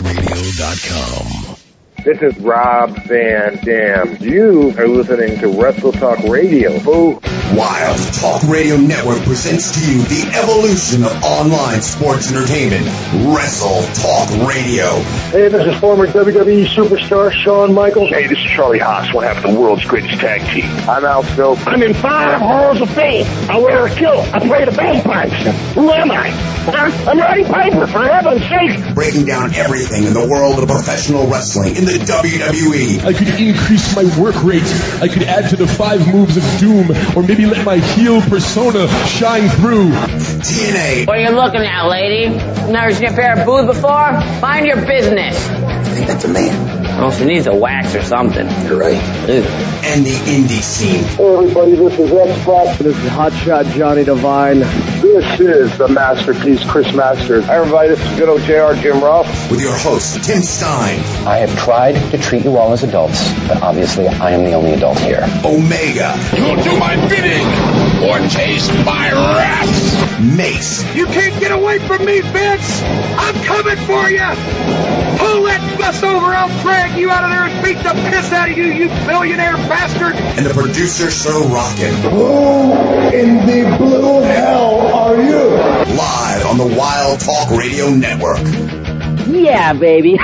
WildTalkRadio.com. This is Rob Van Dam. You are listening to Wrestle Talk Radio. Boo. Wild Talk Radio Network presents to you the evolution of online sports entertainment. Wrestle Talk Radio. Hey, this is former WWE superstar Shawn Michaels. Hey, this is Charlie Haas, one half of the world's greatest tag team. I'm Al Snow. I'm in 5 halls of fame. I wear a kilt. I play the bagpipes. Who am I? Huh? I'm Roddy Piper, for heaven's sake. Breaking down everything in the world of professional wrestling in the WWE. I could increase my work rate. I could add to the 5 moves of doom, or maybe let my heel persona shine through. TNA. What are you looking at, lady? Never seen a pair of boobs before? Mind your business. I think that's a man. Oh, she needs a wax or something. You're right. Ew. And the indie scene. Hey, everybody, this is X-Pac. This is Hotshot Johnny Devine. This is the masterpiece, Chris Masters. Hi, everybody. This is good old JR Jim Ross. With your host, Tim Stein. I have tried to treat you all as adults, but obviously I am the only adult here. Omega. You'll do my bidding or taste my wrath. Mace. You can't get away from me, Vince! I'm coming for you! Pull that bus over, I'll drag you out of there and beat the piss out of you, you billionaire bastard! And the producer show rockin'. Who in the blue hell are you? Live on the Wild Talk Radio Network. Yeah, baby.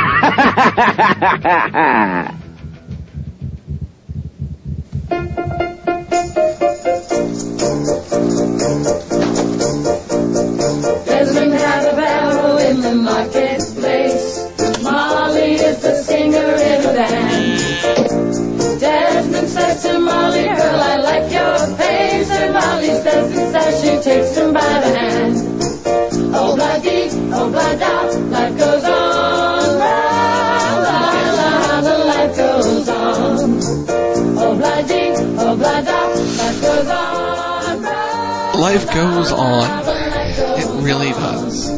Desmond had a barrel in the marketplace. Molly is the singer in the band. Desmond says to Molly, girl, I like your pace. And Molly says it's as she takes him by the hand. Oh, blah-dee, oh, blah-da, life goes on. La-la-la, the life goes on. Oh, blah-dee, oh, blah-da, life goes on. Life goes on. It really does.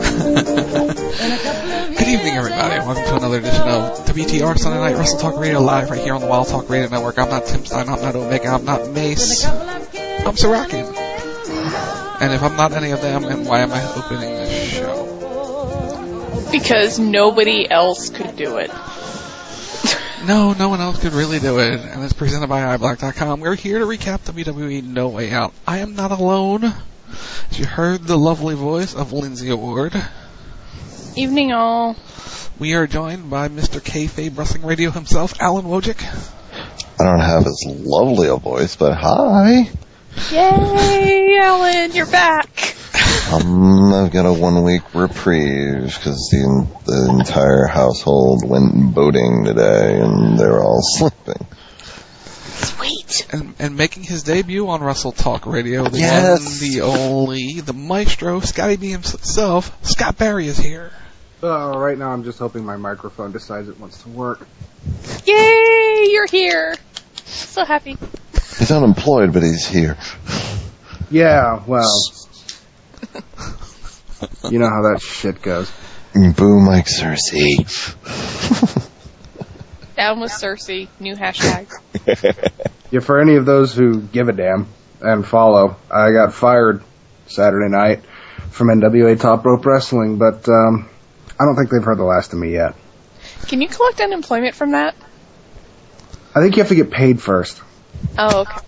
Good evening, everybody. Welcome to another edition of WTR Sunday Night Wrestle Talk Radio live right here on the Wild Talk Radio Network. I'm not Tim Stein, I'm not Omega, I'm not Mace. I'm Sirakin. And if I'm not any of them, then why am I opening this show? Because nobody else could do it. No one else could really do it. And it's presented by iBlock.com. We're here to recap WWE No Way Out. I am not alone. As you heard the lovely voice of Lindsay Ward. Evening all. We are joined by Mr. Kayfabe Wrestling Radio himself, Alan Wojcik. I don't have as lovely a voice, but hi. Yay, Alan, you're back. I've got a 1-week reprieve because the entire household went boating today and they're all sleeping. Sweet. And making his debut on Wrestle Talk Radio, the yes. one, the only, the maestro, Scotty B himself, Scott Barry is here. Right now I'm just hoping my microphone decides it wants to work. Yay, you're here. So happy. He's unemployed, but he's here. Yeah, well, you know how that shit goes. Boo Mike Cersei. Down with Cersei, new hashtag. Yeah, for any of those who give a damn and follow, I got fired Saturday night from NWA Top Rope Wrestling, but I don't think they've heard the last of me yet. Can you collect unemployment from that? I think you have to get paid first. Oh, okay.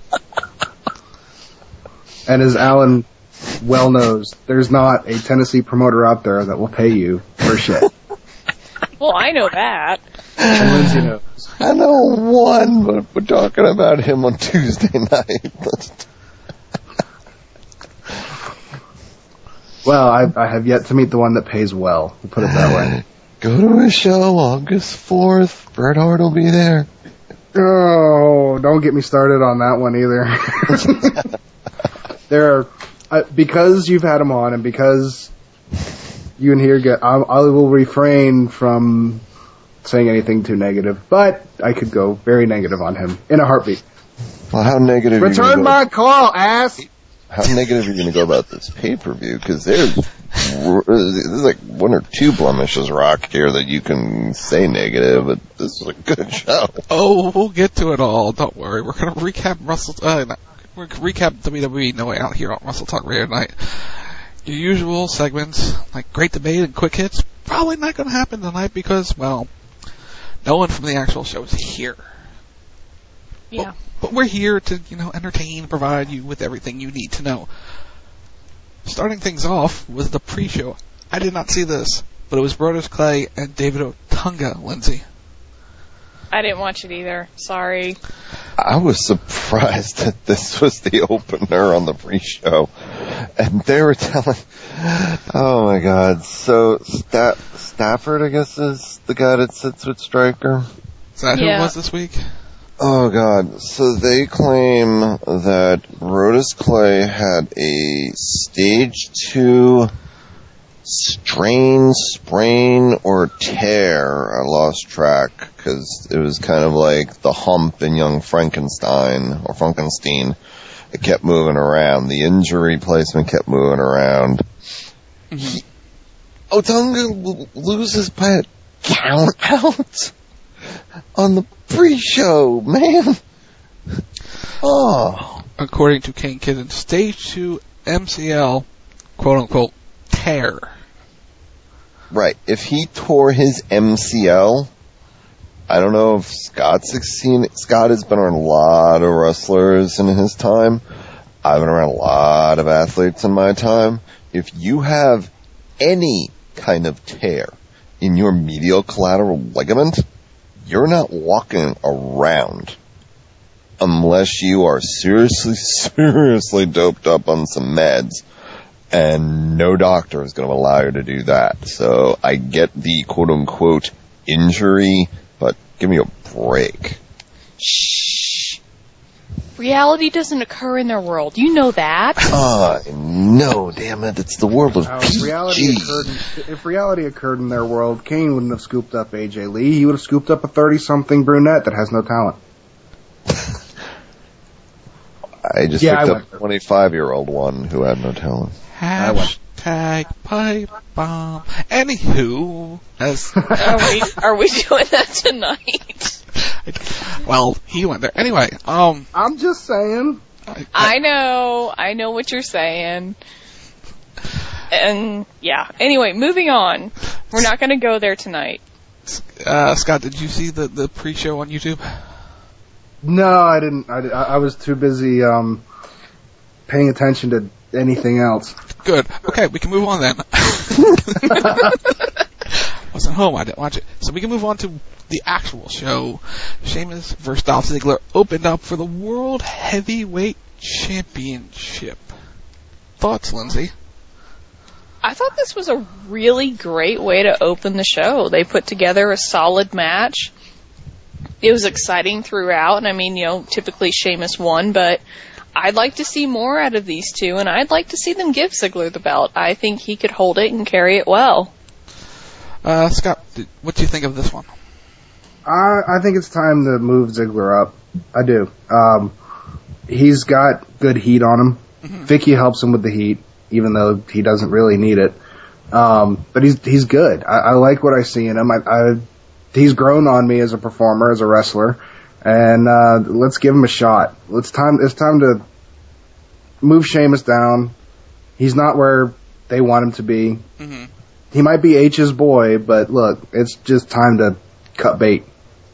And as Alan well knows, there's not a Tennessee promoter out there that will pay you for shit. Well, I know that. And Lindsay knows. I know one, but we're talking about him on Tuesday night. Well, I have yet to meet the one that pays well. We'll put it that way. Go to a show August 4th. Bret Hart will be there. Oh, don't get me started on that one either. There are, because you've had him on and because you and here get, I will refrain from saying anything too negative, but I could go very negative on him in a heartbeat. Well, how negative? Return my call, ass. How negative are you going to go about this pay-per-view? Because there's like 1 or 2 blemishes rock here that you can say negative, but this is a good show. Oh, we'll get to it all. Don't worry. We're going to recap WWE No Way Out here on Wrestle Talk Radio tonight. Your usual segments like Great Debate and Quick Hits, probably not going to happen tonight because, well, no one from the actual show is here. Yeah. But we're here to, entertain, provide you with everything you need to know. Starting things off was the pre-show. I did not see this, but it was Brodus Clay and David Otunga, Lindsay. I didn't watch it either. Sorry. I was surprised that this was the opener on the pre-show. And they were telling... Oh, my God. So, Stafford, I guess, is the guy that sits with Stryker? Is that who it was this week? Oh, God. So they claim that Brodus Clay had a stage 2 strain, sprain, or tear. I lost track because it was kind of like the hump in Young Frankenstein. It kept moving around. The injury placement kept moving around. Otunga loses by a count out on the pre-show, man. Oh. According to Kane Kidden, stage 2 MCL, quote-unquote, tear. Right. If he tore his MCL, I don't know if Scott's seen it. Scott has been around a lot of wrestlers in his time. I've been around a lot of athletes in my time. If you have any kind of tear in your medial collateral ligament, you're not walking around unless you are seriously doped up on some meds. And no doctor is going to allow you to do that. So I get the quote-unquote injury, but give me a break. Shh. Reality doesn't occur in their world. You know that. No, damn it. It's the world of PG. If reality occurred in their world, Kane wouldn't have scooped up AJ Lee. He would have scooped up a 30-something brunette that has no talent. I just picked up a 25-year-old one who had no talent. Hashtag pipe bomb. Anywho, are we doing that tonight? Well, he went there. Anyway, I'm just saying. I know what you're saying. And, yeah. Anyway, moving on. We're not going to go there tonight. Scott, did you see the pre-show on YouTube? No, I didn't. I was too busy paying attention to anything else. Good. Okay, we can move on then. Wasn't home, I didn't watch it. So we can move on to the actual show. Sheamus vs. Dolph Ziggler opened up for the World Heavyweight Championship. Thoughts, Lindsay? I thought this was a really great way to open the show. They put together a solid match. It was exciting throughout, and I mean, typically Sheamus won, but I'd like to see more out of these two, and I'd like to see them give Ziggler the belt. I think he could hold it and carry it well. Scott, what do you think of this one? I think it's time to move Ziggler up. I do. He's got good heat on him. Mm-hmm. Vicky helps him with the heat, even though he doesn't really need it. But he's good. I like what I see in him. He's grown on me as a performer, as a wrestler, and let's give him a shot. It's time to move Sheamus down. He's not where they want him to be. Mm-hmm. He might be H's boy, but look, it's just time to cut bait.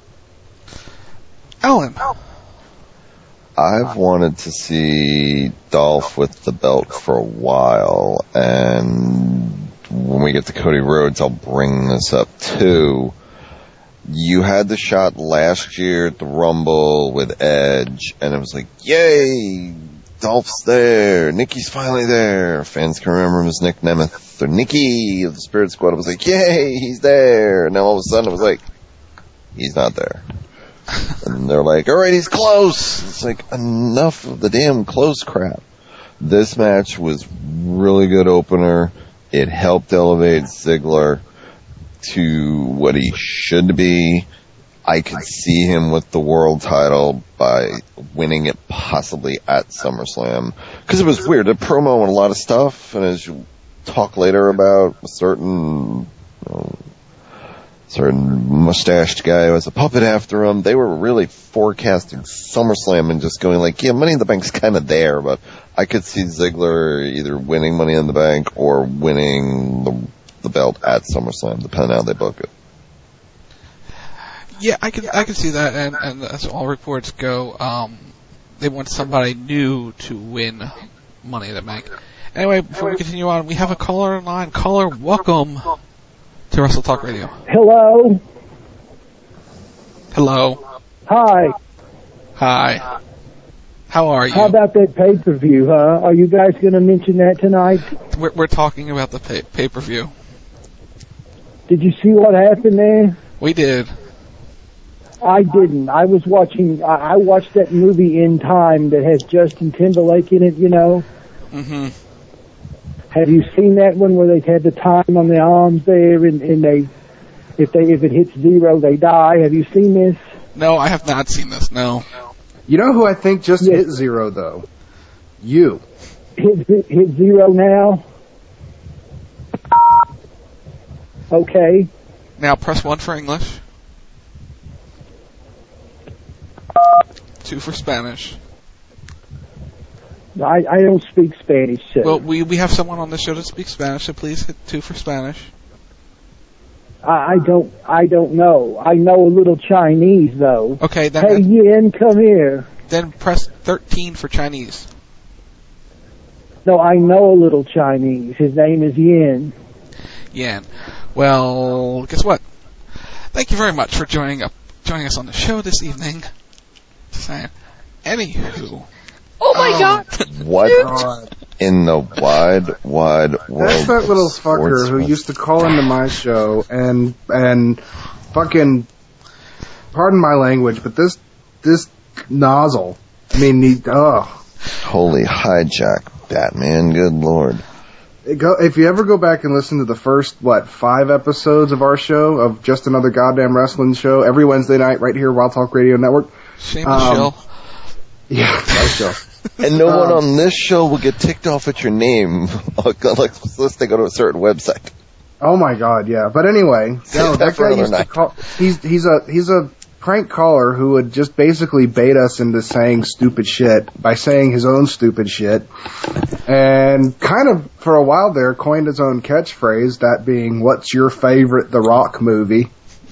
Alan. I've wanted to see Dolph with the belt for a while, and when we get to Cody Rhodes, I'll bring this up too. You had the shot last year at the Rumble with Edge, and it was like, yay, Dolph's there, Nikki's finally there. Fans can remember him as Nick Nemeth, or Nikki of the Spirit Squad. It was like, yay, he's there. And then all of a sudden it was like, he's not there. And they're like, alright, he's close. It's like, enough of the damn close crap. This match was really good opener. It helped elevate Ziggler to what he should be. I could see him with the world title by winning it possibly at SummerSlam. Because it was weird. A promo and a lot of stuff, and as you talk later about a certain mustached guy who has a puppet after him, they were really forecasting SummerSlam and just going like, yeah, Money in the Bank's kind of there, but I could see Ziggler either winning Money in the Bank or winning the the belt at SummerSlam, depending on how they book it. Yeah, I can see that, and as all reports go, they want somebody new to win Money in the Bank. Anyway, before we continue on, we have a caller on line. Caller, welcome to Wrestle Talk Radio. Hello. Hello. Hi. Hi. How are you? How about that pay-per-view, huh? Are you guys going to mention that tonight? We're talking about the pay-per-view. Did you see what happened there? We did. I didn't. I was watching. I watched that movie In Time that has Justin Timberlake in it. You know. Mm-hmm. Have you seen that one where they had the time on the arms there, and if it hits 0, they die? Have you seen this? No, I have not seen this. No. You know who I think just hit 0 though? You. Hit 0 now. Okay. Now press 1 for English. 2 for Spanish. I don't speak Spanish, sir. Well, we have someone on the show that speaks Spanish, so please hit 2 for Spanish. I don't know. I know a little Chinese, though. Okay, then... Hey, Yin, come here. Then press 13 for Chinese. No, I know a little Chinese. His name is Yin. Yin. Well, guess what? Thank you very much for joining us on the show this evening. Saying, anywho. Oh my God! What in the wide world? That's that little fucker who used to call into my show and fucking, pardon my language, but this nozzle. I mean, Holy hijack, Batman! Good lord. If you ever go back and listen to the first, 5 episodes of our show, of Just Another Goddamn Wrestling Show, every Wednesday night right here, Wild Talk Radio Network. Shameless show. Yeah, nice show. And no one on this show will get ticked off at your name unless they go to a certain website. Oh my God, yeah. But anyway, that guy used to call. He's a prank caller who would just basically bait us into saying stupid shit by saying his own stupid shit, and kind of for a while there coined his own catchphrase, that being, "What's your favorite The Rock movie?"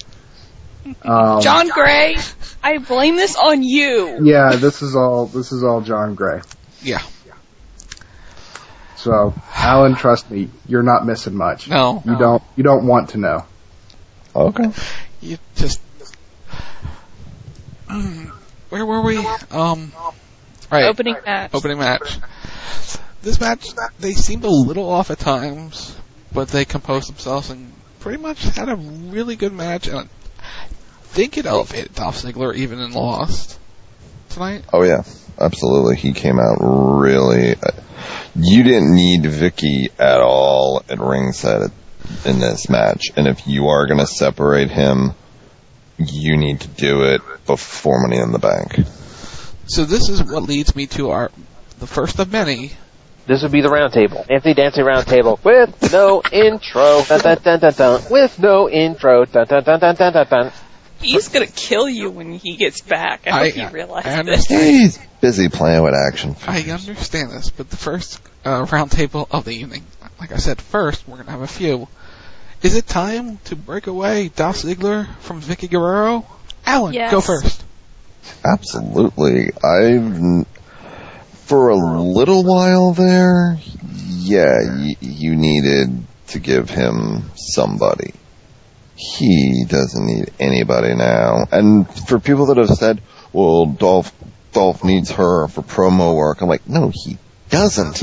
John Gray, I blame this on you. Yeah, this is all John Gray. Yeah. So, Alan, trust me, you're not missing much. No. You don't want to know. Okay. You just where were we? Right. Opening match. Opening match. This match, they seemed a little off at times, but they composed themselves and pretty much had a really good match, and I think it elevated Dolph Ziggler even in Lost tonight. Oh yeah, absolutely. He came out really... you didn't need Vicky at all at ringside in this match, and if you are going to separate him, you need to do it before Money in the Bank. So this is what leads me to the first of many. This would be the round table. Nancy Dancy round table with no intro. Dun, dun, dun, dun, dun. With no intro. Dun, dun, dun, dun, dun, dun, dun. He's gonna kill you when he gets back. I hope you realize this. He's busy playing with action figures. I understand this, but the first round table of the evening, like I said, first we're gonna have a few. Is it time to break away Dolph Ziggler from Vicky Guerrero? Alan, yes. Go first. Absolutely. For a little while there, yeah, you needed to give him somebody. He doesn't need anybody now. And for people that have said, well, Dolph needs her for promo work, I'm like, no, he doesn't.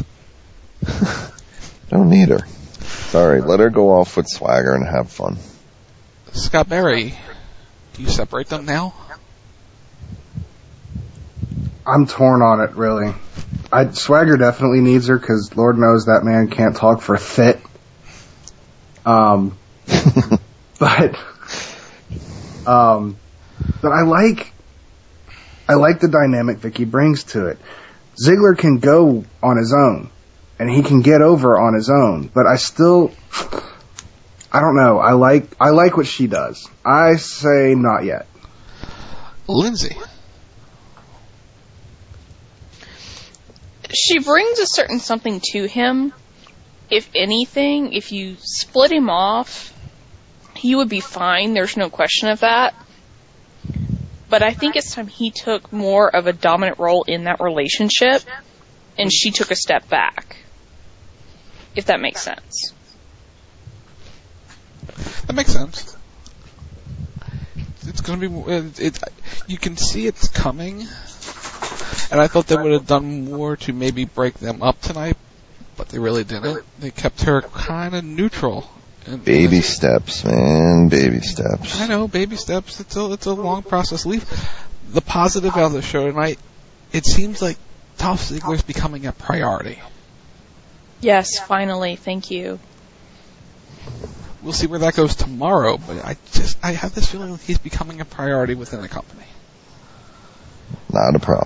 Don't need her. Sorry, let her go off with Swagger and have fun. Scott Berry, do you separate them now? I'm torn on it, really. Swagger definitely needs her, because Lord knows that man can't talk for a fit. But I like the dynamic Vicky brings to it. Ziggler can go on his own, and he can get over on his own, but I don't know. I like what she does. I say not yet. Lindsay. She brings a certain something to him, if anything, if you split him off, he would be fine. There's no question of that. But I think it's time he took more of a dominant role in that relationship, and she took a step back. If that makes sense. That makes sense. It's going to be... you can see it's coming, and I thought they would have done more to maybe break them up tonight, but they really didn't. They kept her kind of neutral. Baby steps, man. Baby steps. I know, baby steps. It's a long process. The positive out of the show tonight, it seems like Dolph Ziggler's becoming a priority. Yes, finally. Thank you. We'll see where that goes tomorrow, but I have this feeling he's becoming a priority within the company. Not a problem.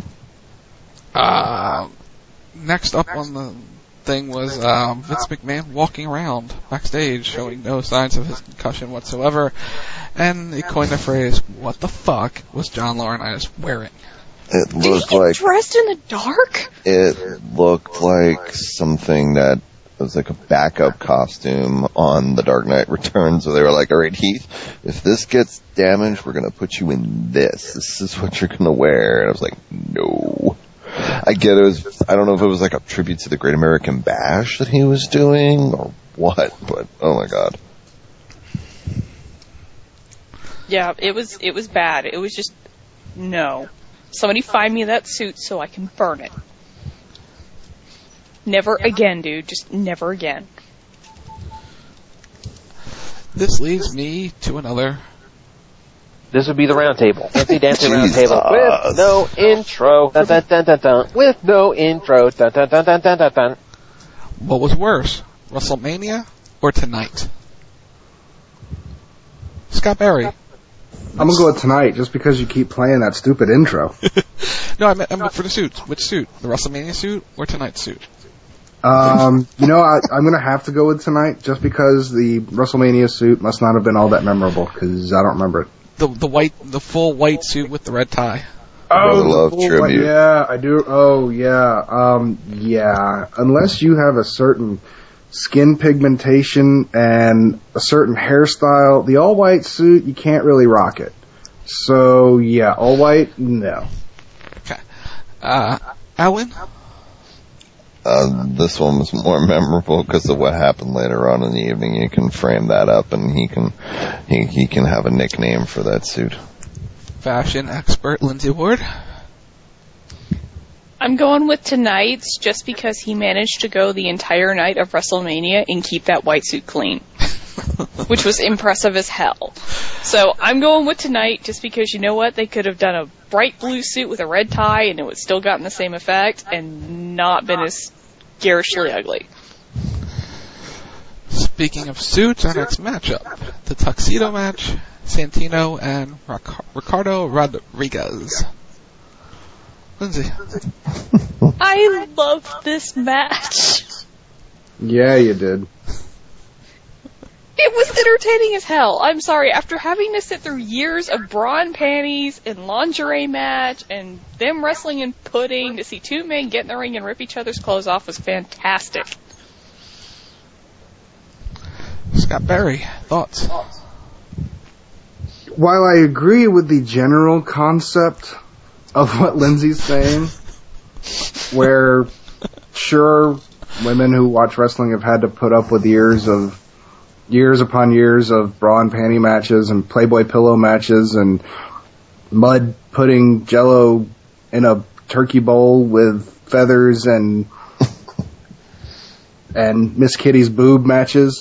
Next up on the thing was Vince McMahon walking around backstage showing no signs of his concussion whatsoever, and he coined the phrase, "What the fuck was John Laurinaitis wearing?" It Did he looked get like dressed in the dark? it looked like something that was like a backup costume on The Dark Knight Returns, where they were like, "All right, Heath, if this gets damaged, we're gonna put you in this. This is what you're gonna wear." And I was like, "No." I get it. I don't know if it was like a tribute to the Great American Bash that he was doing or what, but oh my god. Yeah, it was bad. It was just, no. Somebody find me that suit so I can burn it. Never again, dude. Just never again. This leads me to another. This would be the round table. Fancy dancing round table with no intro. Dun, dun, dun, dun, dun. With no intro. Dun, dun, dun, dun, dun, dun, dun. What was worse, WrestleMania or tonight? Scott Barry. I'm gonna go with tonight, just because you keep playing that stupid intro. No, I meant for the suits. Which suit? The WrestleMania suit or tonight's suit? I'm gonna have to go with tonight, just because the WrestleMania suit must not have been all that memorable, because I don't remember it. The full white suit with the red tie. Oh, tribute. Yeah, I do. Oh, yeah. Yeah. Unless you have a certain skin pigmentation and a certain hairstyle, the all-white suit, you can't really rock it. So, yeah, all-white, no. Okay. Alan? This one was more memorable because of what happened later on in the evening. You can frame that up, and he can have a nickname for that suit. Fashion expert Lindsay Ward. I'm going with tonight's just because he managed to go the entire night of WrestleMania and keep that white suit clean, which was impressive as hell. So I'm going with tonight just because, you know what, they could have done a bright blue suit with a red tie and it would still gotten the same effect and not been as garishly ugly. Speaking of suits, our next matchup, the tuxedo match, Santino and Ricardo Rodriguez. Lindsay. I loved this match. Yeah, you did. It was entertaining as hell. I'm sorry, after having to sit through years of bra and panties and lingerie match and them wrestling in pudding, to see two men get in the ring and rip each other's clothes off was fantastic. Scott Barry, thoughts? While I agree with the general concept of what Lindsay's saying, where, sure, women who watch wrestling have had to put up with years upon years of bra and panty matches and Playboy pillow matches and mud pudding Jello in a turkey bowl with feathers and Miss Kitty's boob matches.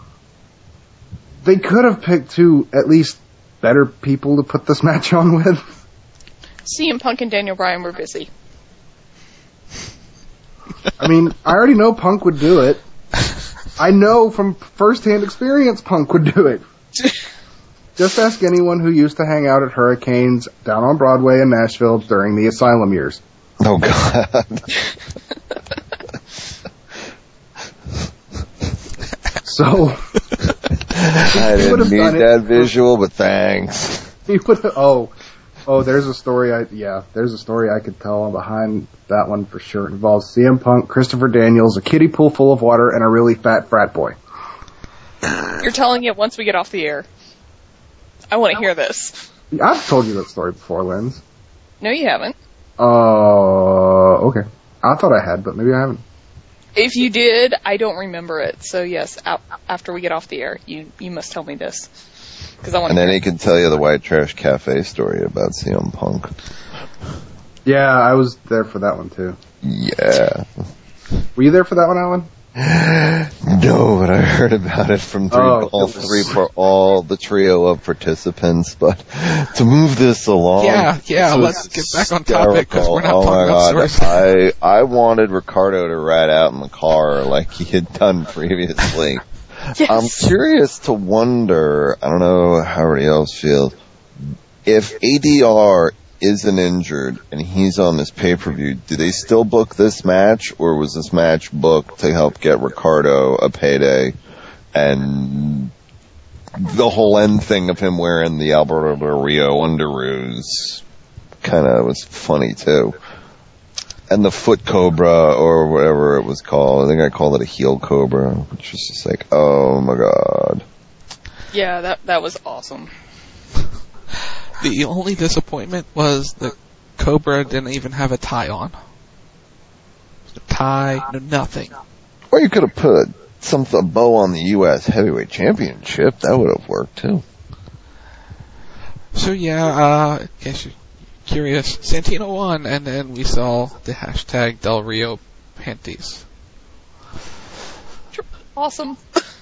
They could have picked two at least better people to put this match on with. CM Punk and Daniel Bryan were busy. I mean, I already know Punk would do it. I know from first-hand experience Punk would do it. Just ask anyone who used to hang out at Hurricanes down on Broadway in Nashville during the Asylum years. Oh, God. So... I didn't need that visual, but thanks. He would have... Oh. Oh, there's a story I could tell behind that one for sure. It involves CM Punk, Christopher Daniels, a kiddie pool full of water, and a really fat frat boy. You're telling it once we get off the air. I want to hear this. I've told you that story before, Linz. No, you haven't. Okay. I thought I had, but maybe I haven't. If you did, I don't remember it. So yes, after we get off the air, you must tell me this. And then he can tell you the White Trash Cafe story about CM Punk. Yeah, I was there for that one too. Yeah. Were you there for that one, Alan? No, but I heard about it from all the trio of participants. But to move this along, let's get back on topic because we're not talking about stories. I wanted Ricardo to ride out in the car like he had done previously. Yes. I'm curious to wonder, I don't know how everybody else feels, if ADR isn't injured and he's on this pay-per-view, do they still book this match, or was this match booked to help get Ricardo a payday? And the whole end thing of him wearing the Alberto Del Rio underoos kind of was funny too. And the foot cobra, or whatever it was called, I think I called it a heel cobra, which was just like, oh my god. Yeah, that was awesome. The only disappointment was the Cobra didn't even have a tie on. The tie, nothing. Or you could have put a bow on the U.S. Heavyweight Championship. That would have worked too. So yeah, in case you're curious, Santino won, and then we saw the hashtag Del Rio panties. Awesome.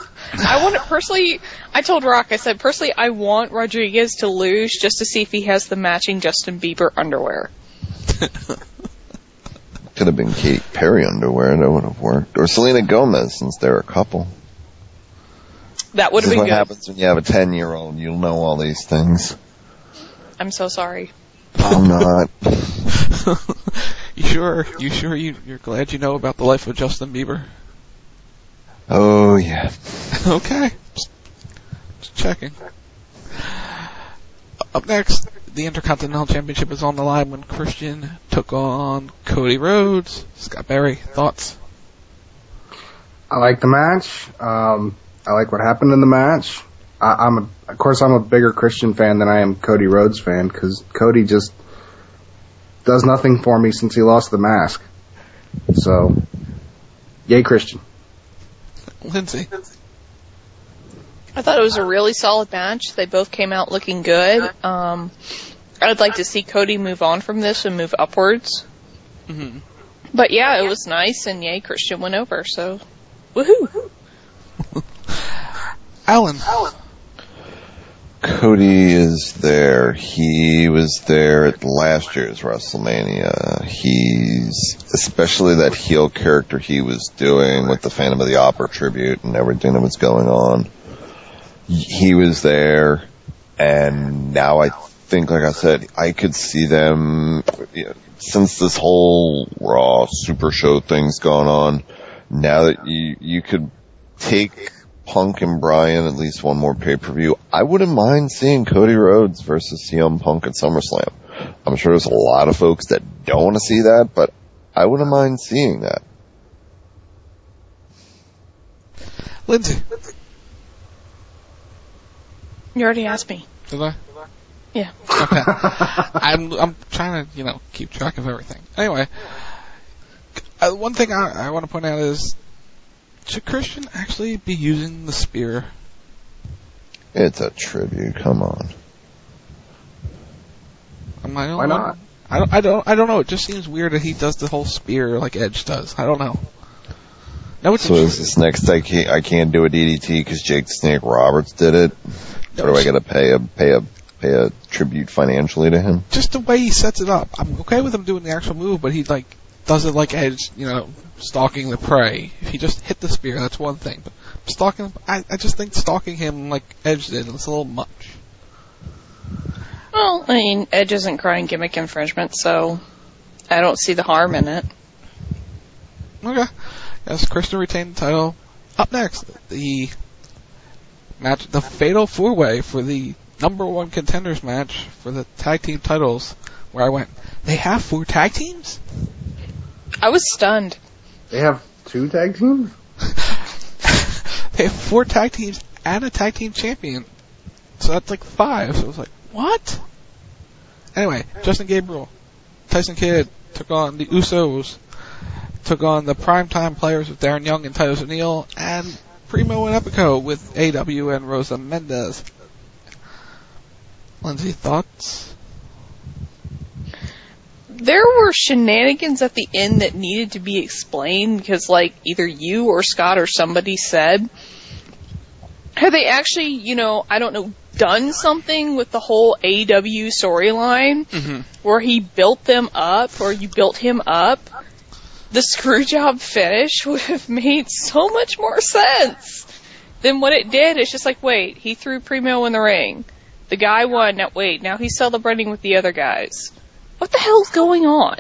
I told Rock, I said, personally, I want Rodriguez to lose just to see if he has the matching Justin Bieber underwear. Could have been Katy Perry underwear, that would have worked. Or Selena Gomez, since they're a couple. That would have been good. This is what happens when you have a 10-year-old. You'll know all these things. I'm so sorry. I'm not. You sure you're glad you know about the life of Justin Bieber? Oh, yeah. Okay. Just checking. Up next, the Intercontinental Championship is on the line when Christian took on Cody Rhodes. Scott Berry, thoughts? I like the match. I like what happened in the match. I'm a bigger Christian fan than I am Cody Rhodes fan, because Cody just does nothing for me since he lost the mask. So, yay Christian. Lindsay? I thought it was a really solid match. They both came out looking good. I'd like to see Cody move on from this and move upwards. Mm-hmm. But yeah, it was nice, and yay, Christian went over, so woohoo! Alan. Cody is there. He was there at last year's WrestleMania. He's, especially that heel character he was doing with the Phantom of the Opera tribute and everything that was going on. He was there, and now I think, like I said, I could see them, since this whole Raw Super Show thing's going on, now that you could take Punk and Bryan at least one more pay-per-view, I wouldn't mind seeing Cody Rhodes versus CM Punk at SummerSlam. I'm sure there's a lot of folks that don't want to see that, but I wouldn't mind seeing that. Lindsay. You already asked me. Did I? Yeah. Okay. I'm trying to, keep track of everything. Anyway, one thing I want to point out is, should Christian actually be using the spear? It's a tribute. Come on. Why not? I don't know. It just seems weird that he does the whole spear like Edge does. I don't know. So is this next I can't do a DDT because Jake the Snake Roberts did it? Or do I got to pay a tribute financially to him? Just the way he sets it up. I'm okay with him doing the actual move, but he does it like Edge, stalking the prey. If he just hit the spear, that's one thing. But stalking, I just think stalking him like Edge did, it's a little much. Well, Edge isn't crying gimmick infringement, so I don't see the harm in it. Okay. Yes, Christian retained the title. Up next, the match, the Fatal 4-Way for the number one contenders match for the tag team titles, where I went, they have 4 tag teams? I was stunned. They have 2 tag teams? They have 4 tag teams and a tag team champion. So that's like 5. So I was like, what? Anyway, Justin Gabriel, Tyson Kidd took on the Usos, took on the primetime players with Darren Young and Titus O'Neil, and Primo and Epico with AW and Rosa Mendez. Lindsay, thoughts? There were shenanigans at the end that needed to be explained because, like, either you or Scott or somebody said, have they actually, I don't know, done something with the whole AW storyline where he built them up, or you built him up? The screwjob finish would have made so much more sense than what it did. It's just like, wait, he threw Primo in the ring. The guy won. Now he's celebrating with the other guys. What the hell's going on?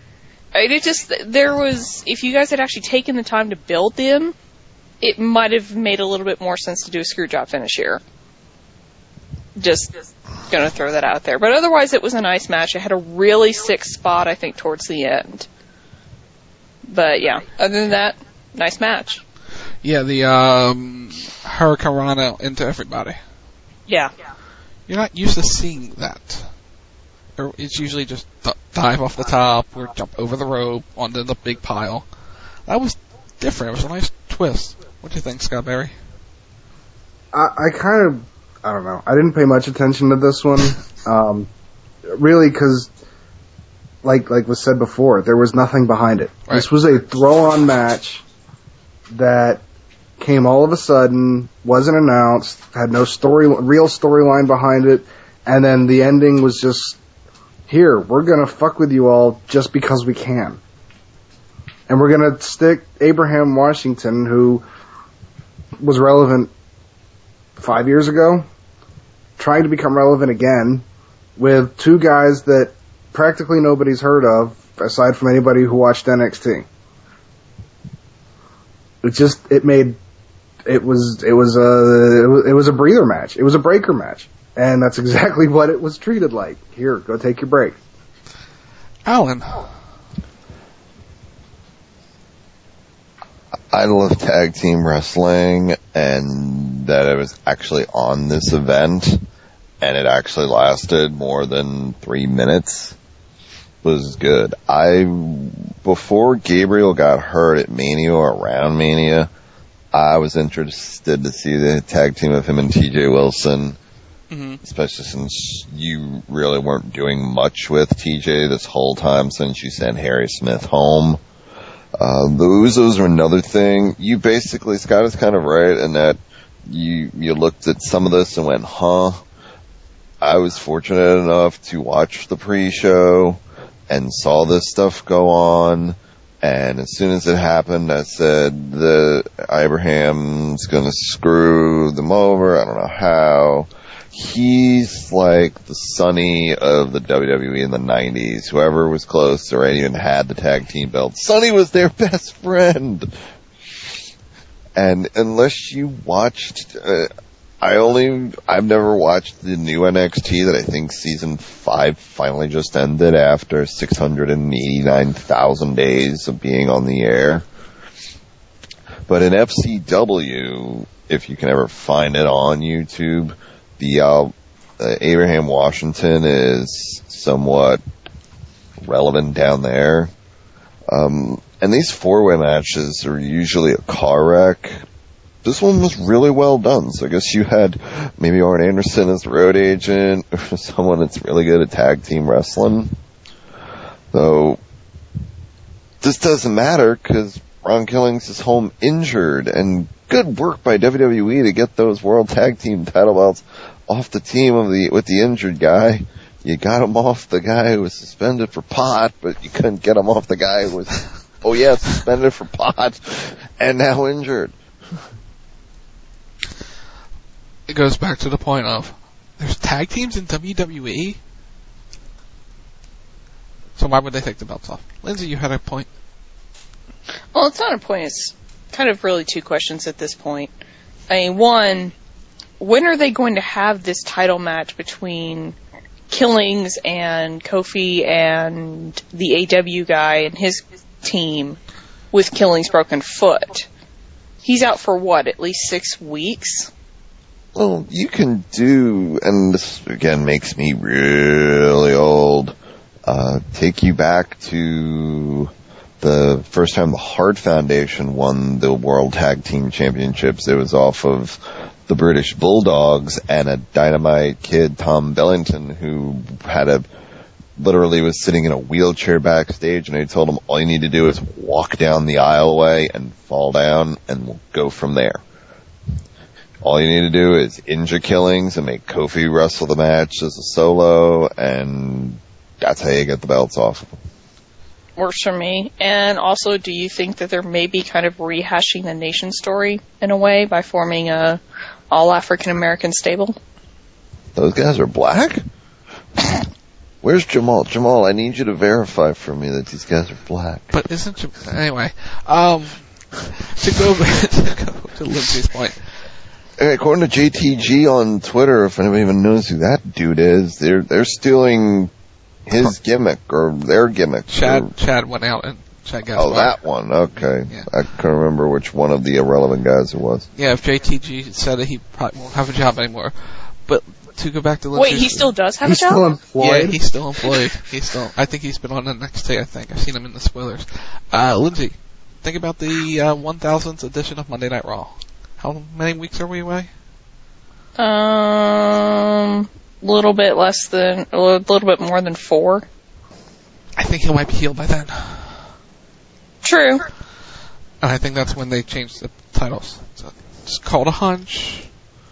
If you guys had actually taken the time to build them, it might have made a little bit more sense to do a screwjob finish here. Just gonna throw that out there. But otherwise, it was a nice match. It had a really sick spot, I think, towards the end. But yeah, other than that, nice match. Yeah, the Hurricanrana into everybody. Yeah. You're not used to seeing that. It's usually just dive off the top or jump over the rope onto the big pile. That was different. It was a nice twist. What do you think, Scott Berry? I don't know. I didn't pay much attention to this one. Really, because, like was said before, there was nothing behind it. Right. This was a throw-on match that came all of a sudden, wasn't announced, had no real storyline behind it, and then the ending was just, here, we're gonna fuck with you all just because we can. And we're gonna stick Abraham Washington, who was relevant 5 years ago, trying to become relevant again, with 2 guys that practically nobody's heard of, aside from anybody who watched NXT. It was a breather match. It was a breaker match. And that's exactly what it was treated like. Here, go take your break. Alan. I love tag team wrestling, and that it was actually on this event, and it actually lasted more than 3 minutes, was good. Before Gabriel got hurt at Mania or around Mania, I was interested to see the tag team of him and TJ Wilson, especially since you really weren't doing much with TJ this whole time since you sent Harry Smith home. The Usos are another thing. You basically, Scott is kind of right in that you looked at some of this and went, huh? I was fortunate enough to watch the pre-show and saw this stuff go on, and as soon as it happened, I said that Abraham's gonna screw them over. I don't know how. He's like the Sonny of the WWE in the 90s. Whoever was close or even had the tag team belt, Sonny was their best friend. And unless you watched, I've never watched the new NXT that I think season 5 finally just ended after 689,000 days of being on the air. But in FCW, if you can ever find it on YouTube, the Abraham Washington is somewhat relevant down there. And these 4-way matches are usually a car wreck. This one was really well done. So I guess you had maybe Arn Anderson as the road agent, or someone that's really good at tag team wrestling. So this doesn't matter because Ron Killings is home injured, and good work by WWE to get those World Tag Team title belts off the team with the injured guy. You got him off the guy who was suspended for pot, but you couldn't get him off the guy who was, suspended for pot and now injured. It goes back to the point of, there's tag teams in WWE? So why would they take the belts off? Lindsay, you had a point. Well, it's not a point. It's kind of really 2 questions at this point. I mean, one, when are they going to have this title match between Killings and Kofi and the AW guy and his team with Killings' broken foot? He's out for what, at least 6 weeks? Well, you can do, and this again makes me really old, take you back to the first time the Hart Foundation won the World Tag Team Championships. It was off of the British Bulldogs and a Dynamite Kid, Tom Bellington, who literally was sitting in a wheelchair backstage, and I told him all you need to do is walk down the aisleway and fall down, and we'll go from there. All you need to do is injure Killings and make Kofi wrestle the match as a solo, and that's how you get the belts off of him. Works for me. And also, do you think that they're maybe kind of rehashing the Nation story in a way by forming a all African American stable? Those guys are black? Where's Jamal? Jamal, I need you to verify for me that these guys are black. But isn't anyway? To go to Lindsay's point. According to JTG on Twitter, if anybody even knows who that dude is, they're stealing his gimmick or their gimmick. Chad went out and Chad got that one. Okay. Yeah. I couldn't remember which one of the irrelevant guys it was. Yeah, if JTG said that he probably won't have a job anymore. But to go back to Lindsay. Wait, he still does have a job? Still employed? Yeah, he's still employed. I think he's been on the NXT, I think. I've seen him in the spoilers. Lindsay, think about the 1000th edition of Monday Night Raw. How many weeks are we away? Little bit more than 4. I think he might be healed by then. True. And I think that's when they changed the titles. So just call it a hunch.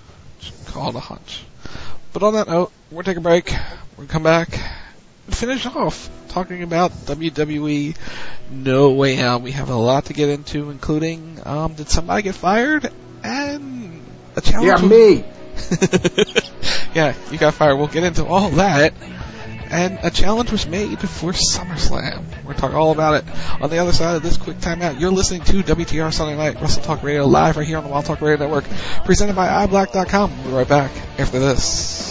But on that note, we're going to take a break. We're going to come back and finish off talking about WWE No Way Out. We have a lot to get into, including did somebody get fired? And a challenge. Yeah, me. Yeah, you got fired. We'll get into all that. And a challenge was made for SummerSlam. We're talking all about it on the other side of this quick timeout. You're listening to WTR Sunday Night Wrestle Talk Radio live right here on the Wild Talk Radio Network, presented by iBlack.com. We'll be right back after this.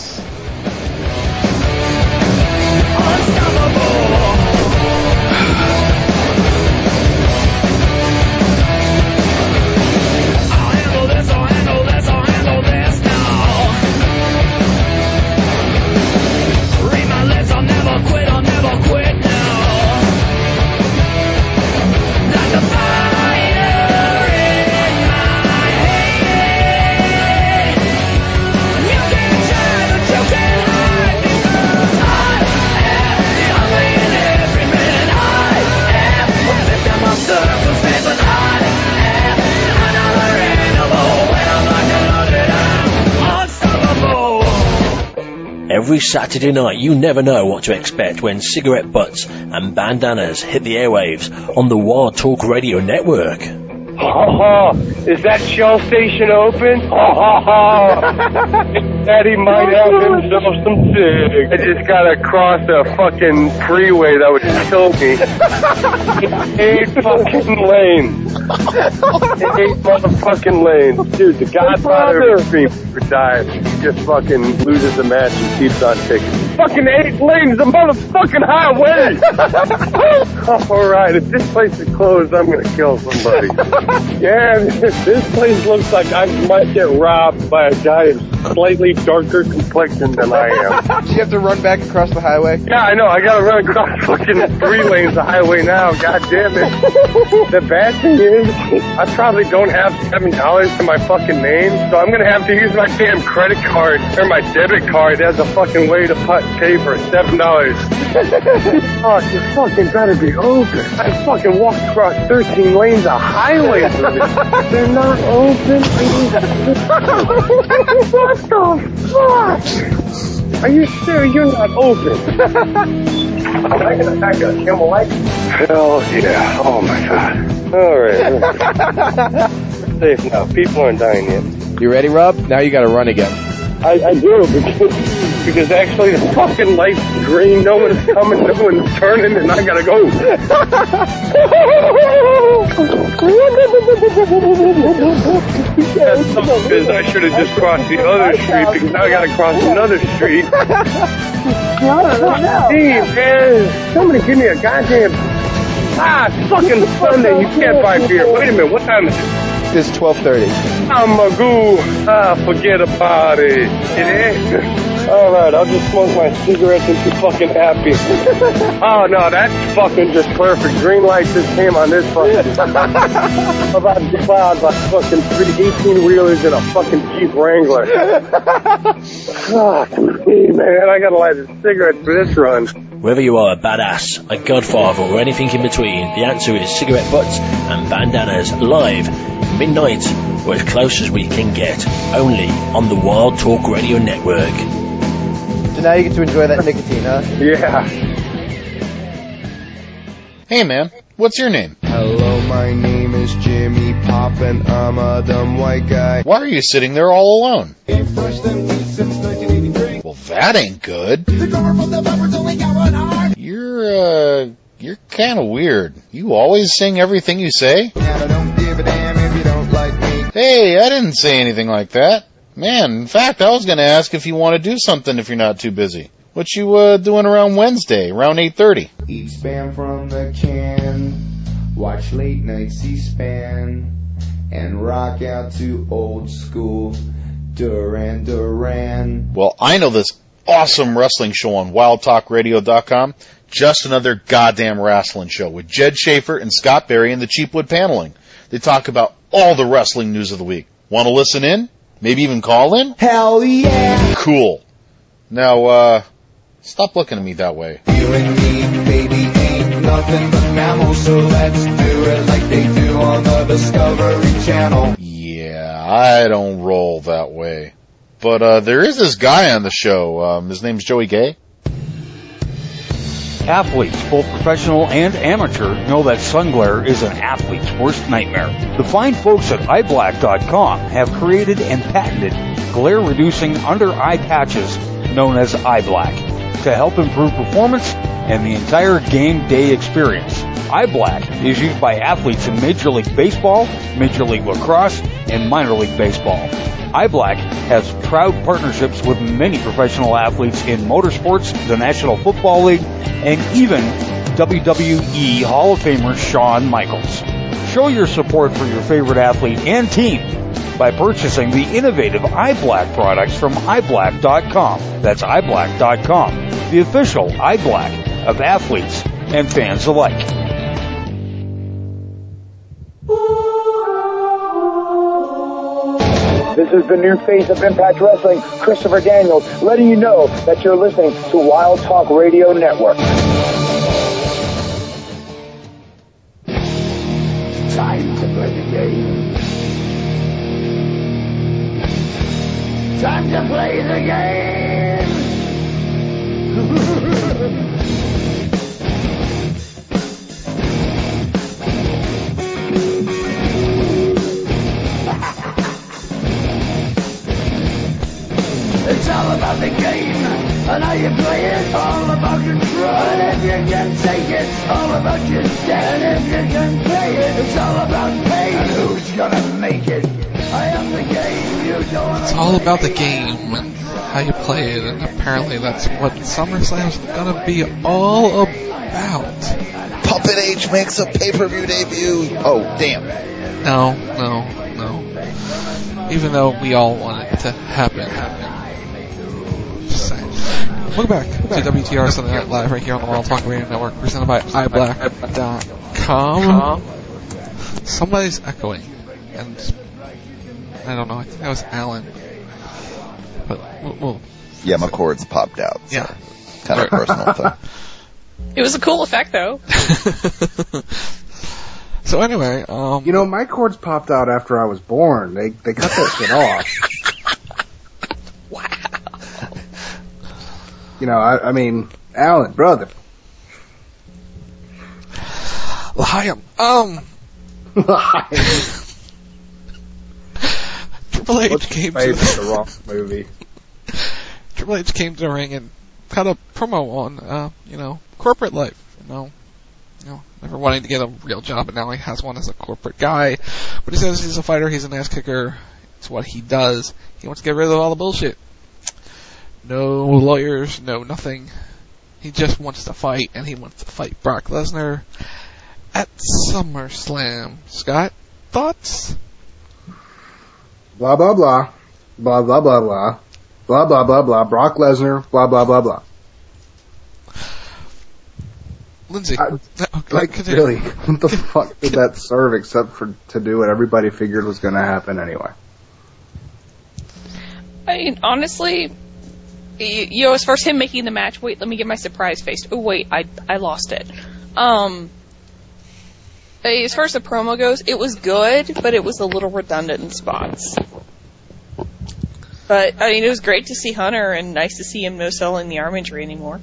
Every Saturday night, you never know what to expect when cigarette butts and bandanas hit the airwaves on the Wild Talk Radio Network. Is that Shell station open? Daddy might have himself some cigs. I just gotta cross a fucking freeway that would kill me. 8 fucking lanes. 8 motherfucking lanes. Dude, the Godfather of Extreme dies. He just fucking loses the match and keeps on ticking. Fucking 8 lanes, the motherfucking highway! Alright, if this place is closed, I'm gonna kill somebody. Yeah, this place looks like I might get robbed by a guy of slightly darker complexion than I am. Do you have to run back across the highway? Yeah, I know. I gotta run across fucking 3 lanes of highway now. God damn it. The bad thing is, I probably don't have $7 to my fucking name, so I'm gonna have to use my damn credit card or my debit card as a fucking way to pay for $7. Oh, you fucking better be open. I fucking walked across 13 lanes of highway. They're not open. What the fuck? Are you sure you're not open? I got a camel light. Hell yeah. Oh my god. Alright. Safe now. People aren't dying yet. You ready, Rob? Now you gotta run again. I do, because actually the fucking light's green, no one's coming, no one's turning, and I gotta go. That's because I should have just crossed the other street, because now I gotta cross another street. Steve, man, somebody give me a goddamn... it's fucking Sunday, you can't buy beer. Wait a minute, what time is it? It's 12:30. I'm a goo. Forget about it. It ain't. Alright, I'll just smoke my cigarettes and be fucking happy. Oh no, that's fucking just perfect. Green light just came on this fucking. About to cloud by fucking 18-wheelers and a fucking Jeep Wrangler. Fuck me, man. I gotta light a cigarette for this run. Whether you are a badass, a godfather, or anything in between, the answer is cigarette butts and bandanas live, midnight, or as close as we can get, only on the Wild Talk Radio Network. So now you get to enjoy that nicotine, huh? Yeah. Hey man, what's your name? Hello, my name is Jimmy Pop and I'm a dumb white guy. Why are you sitting there all alone? Well, that ain't good. You're kind of weird. You always sing everything you say? Hey, I didn't say anything like that. Man, in fact, I was going to ask if you want to do something if you're not too busy. What you doing around Wednesday, around 8:30? Eat Spam from the can, watch late night C-SPAN, and rock out to old school Duran Duran. Well, I know this awesome wrestling show on WildTalkRadio.com. Just another goddamn wrestling show with Jed Schaefer and Scott Berry and the Cheapwood Paneling. They talk about all the wrestling news of the week. Want to listen in? Maybe even call in? Hell yeah! Cool. Now, stop looking at me that way. You and me, baby, ain't nothing but mammals, so let's do it like they do on the Discovery Channel. Yeah, I don't roll that way. But there is this guy on the show. His name's Joey Gay. Athletes, both professional and amateur, know that sun glare is an athlete's worst nightmare. The fine folks at eyeblack.com have created and patented glare-reducing under-eye patches known as eyeblack to help improve performance and the entire game day experience. Eyeblack is used by athletes in Major League Baseball, Major League Lacrosse, and Minor League Baseball. Eyeblack has proud partnerships with many professional athletes in motorsports, the National Football League, and even WWE Hall of Famer Shawn Michaels. Show your support for your favorite athlete and team by purchasing the innovative Eyeblack products from eyeblack.com. That's eyeblack.com, the official Eyeblack of athletes and fans alike. This is the new face of Impact Wrestling, Christopher Daniels, letting you know that you're listening to Wild Talk Radio Network. Time to play the game. Time to play the game. It's all about the game, and how you play it, all about control. And if you can take it, all about your stand. And if you can play it, it's all about pain. And who's gonna make it? I am the game, you don't. It's all about the game and how you play it, and apparently that's what SummerSlam's gonna be all about. Puppet H makes a pay-per-view debut. Oh, damn. No. Even though we all want it to happen. Just saying. Welcome back to WTR Sunday Night Live right here on the Wild Talk Radio Network, presented by eyeblack.com. Somebody's echoing, and I don't know, I think that was Alan. But we'll yeah, my cord's popped out. So yeah. Kind of personal thing. It was a cool effect, though. So anyway, you know, my cords popped out after I was born. They cut that shit off. Wow. You know, I mean, Alan, brother. Liam, Triple H came to the wrong movie. Triple H came to the ring and cut a promo on, corporate life. Never wanting to get a real job, but now he has one as a corporate guy. But he says he's a fighter, he's an ass kicker. It's what he does. He wants to get rid of all the bullshit. No lawyers, no nothing. He just wants to fight, and he wants to fight Brock Lesnar at SummerSlam. Scott, thoughts? Blah, blah, blah. Blah, blah, blah, blah. Blah, blah, blah, blah. Brock Lesnar. Blah, blah, blah, blah. Lindsay. Really, what the fuck did that serve except for to do what everybody figured was going to happen anyway? I mean, honestly, as far as him making the match, wait, let me get my surprise face. Oh, wait, I lost it. As far as the promo goes, it was good, but it was a little redundant in spots. But, I mean, it was great to see Hunter, and nice to see him no selling the arm injury anymore.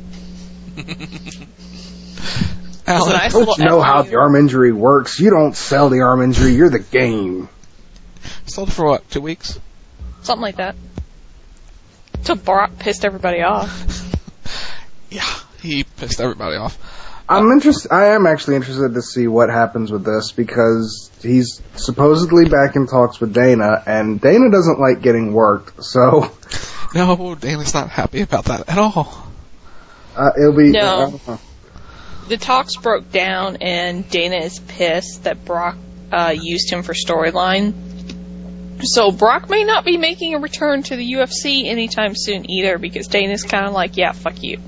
Don't you know how the arm injury works? You don't sell the arm injury, you're the game. Sold for what, 2 weeks? Something like that. So Brock pissed everybody off. Yeah, he pissed everybody off. I am actually interested to see what happens with this, because he's supposedly back in talks with Dana, and Dana doesn't like getting worked, so... No, Dana's not happy about that at all. It'll be... No. The talks broke down, and Dana is pissed that Brock used him for storyline. So Brock may not be making a return to the UFC anytime soon either, because Dana's kind of like, yeah, fuck you.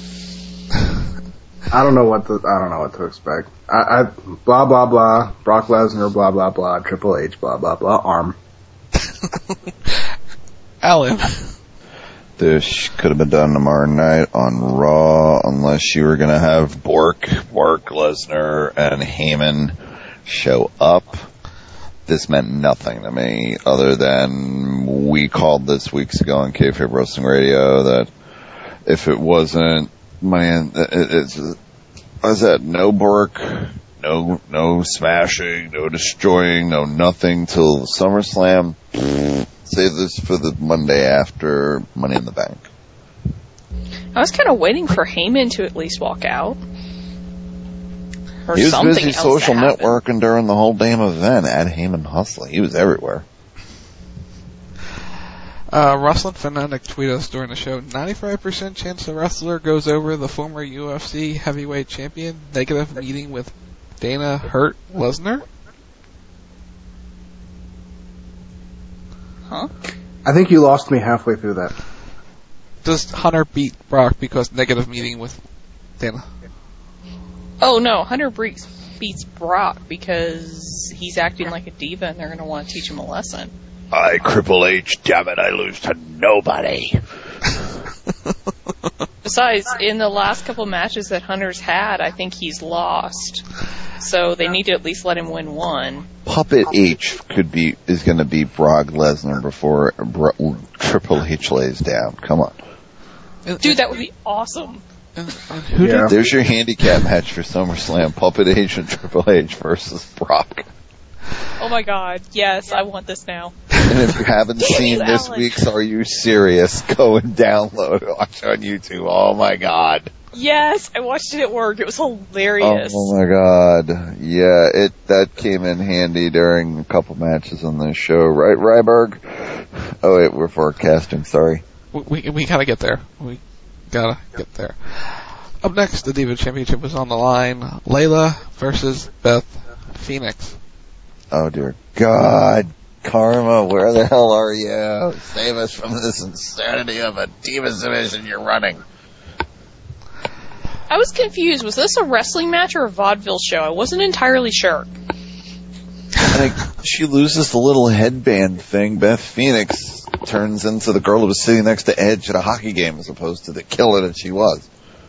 I don't know what to expect. Blah blah blah. Brock Lesnar. Blah blah blah. Triple H. Blah blah blah. Arm. Alan. This could have been done tomorrow night on Raw, unless you were going to have Bork, Lesnar, and Heyman show up. This meant nothing to me, other than we called this weeks ago on Kayfabe Wrestling Radio that if it wasn't, no Bork, no smashing, no destroying, no nothing till SummerSlam. Save this for the Monday after Money in the Bank. I was kind of waiting for Heyman to at least walk out. Or he was something busy else social to happen. networking during the whole damn event. At Heyman hustling. He was everywhere. Wrestling Fanatic tweeted us during the show, 95% chance the wrestler goes over the former UFC heavyweight champion. Negative meeting with Dana hurt Lesnar? Huh? I think you lost me halfway through that. Does Hunter beat Brock because negative meeting with Dana? Oh no, Hunter beats Brock because he's acting like a diva and they're going to want to teach him a lesson. Triple H, damn it, I lose to nobody. Besides, in the last couple matches that Hunter's had, I think he's lost. So they need to at least let him win one. Puppet H is going to beat Brock Lesnar before Triple H lays down. Come on. Dude, that would be awesome. There's your handicap match for SummerSlam. Puppet H and Triple H versus Brock. Oh my god, yes, I want this now. And if you haven't seen this week's Are You Serious, go and download it. Watch on YouTube. Oh my god. Yes, I watched it at work. It was hilarious. Oh my god. Yeah, that came in handy during a couple matches on this show. Right, Ryberg? Oh wait, we're forecasting, sorry. We gotta get there. We gotta get there. Up next, the Diva Championship was on the line. Layla versus Beth Phoenix. Oh dear God. Karma, where the hell are you? Save us from this insanity of a Diva division you're running. I was confused. Was this a wrestling match or a vaudeville show? I wasn't entirely sure. I think she loses the little headband thing. Beth Phoenix turns into the girl who was sitting next to Edge at a hockey game as opposed to the killer that she was.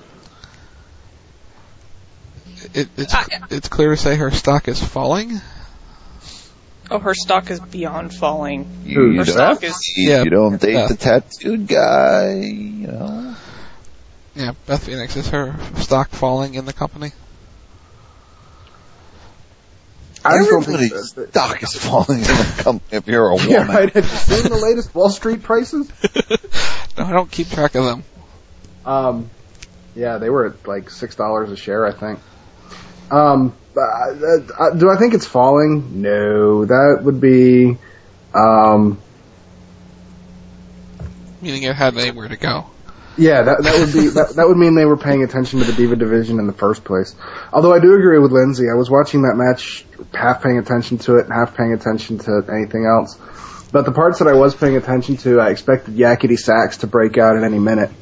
It's clear to say her stock is falling. Oh, her stock is beyond falling. You don't date the tattooed guy, you know. Yeah, Beth Phoenix, is her stock falling in the company? Everybody's stock is falling in the company if you're a woman. Yeah, right. Have you seen the latest Wall Street prices? No, I don't keep track of them. Yeah, they were at like $6 a share, I think. Do I think it's falling? No, that would be, meaning it had anywhere to go. Yeah, that would be that would mean they were paying attention to the Diva division in the first place. Although I do agree with Lindsay, I was watching that match, half paying attention to it and half paying attention to anything else. But the parts that I was paying attention to, I expected Yakety Sax to break out at any minute.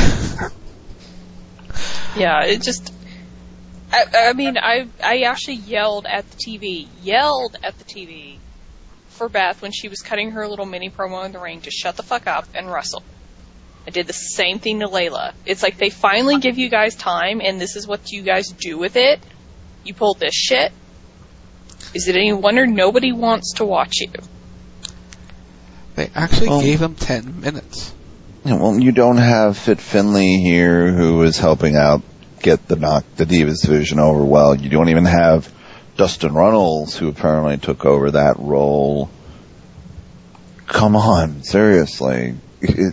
Yeah, it just. I mean, I actually yelled at the TV for Beth when she was cutting her little mini promo in the ring to shut the fuck up and wrestle. I did the same thing to Layla. It's like they finally give you guys time, and this is what you guys do with it. You pull this shit. Is it any wonder nobody wants to watch you? They actually gave them 10 minutes. Well, you don't have Fit Finley here, who is helping out get the Divas division over well. You don't even have Dustin Runnels, who apparently took over that role. Come on, seriously. I'm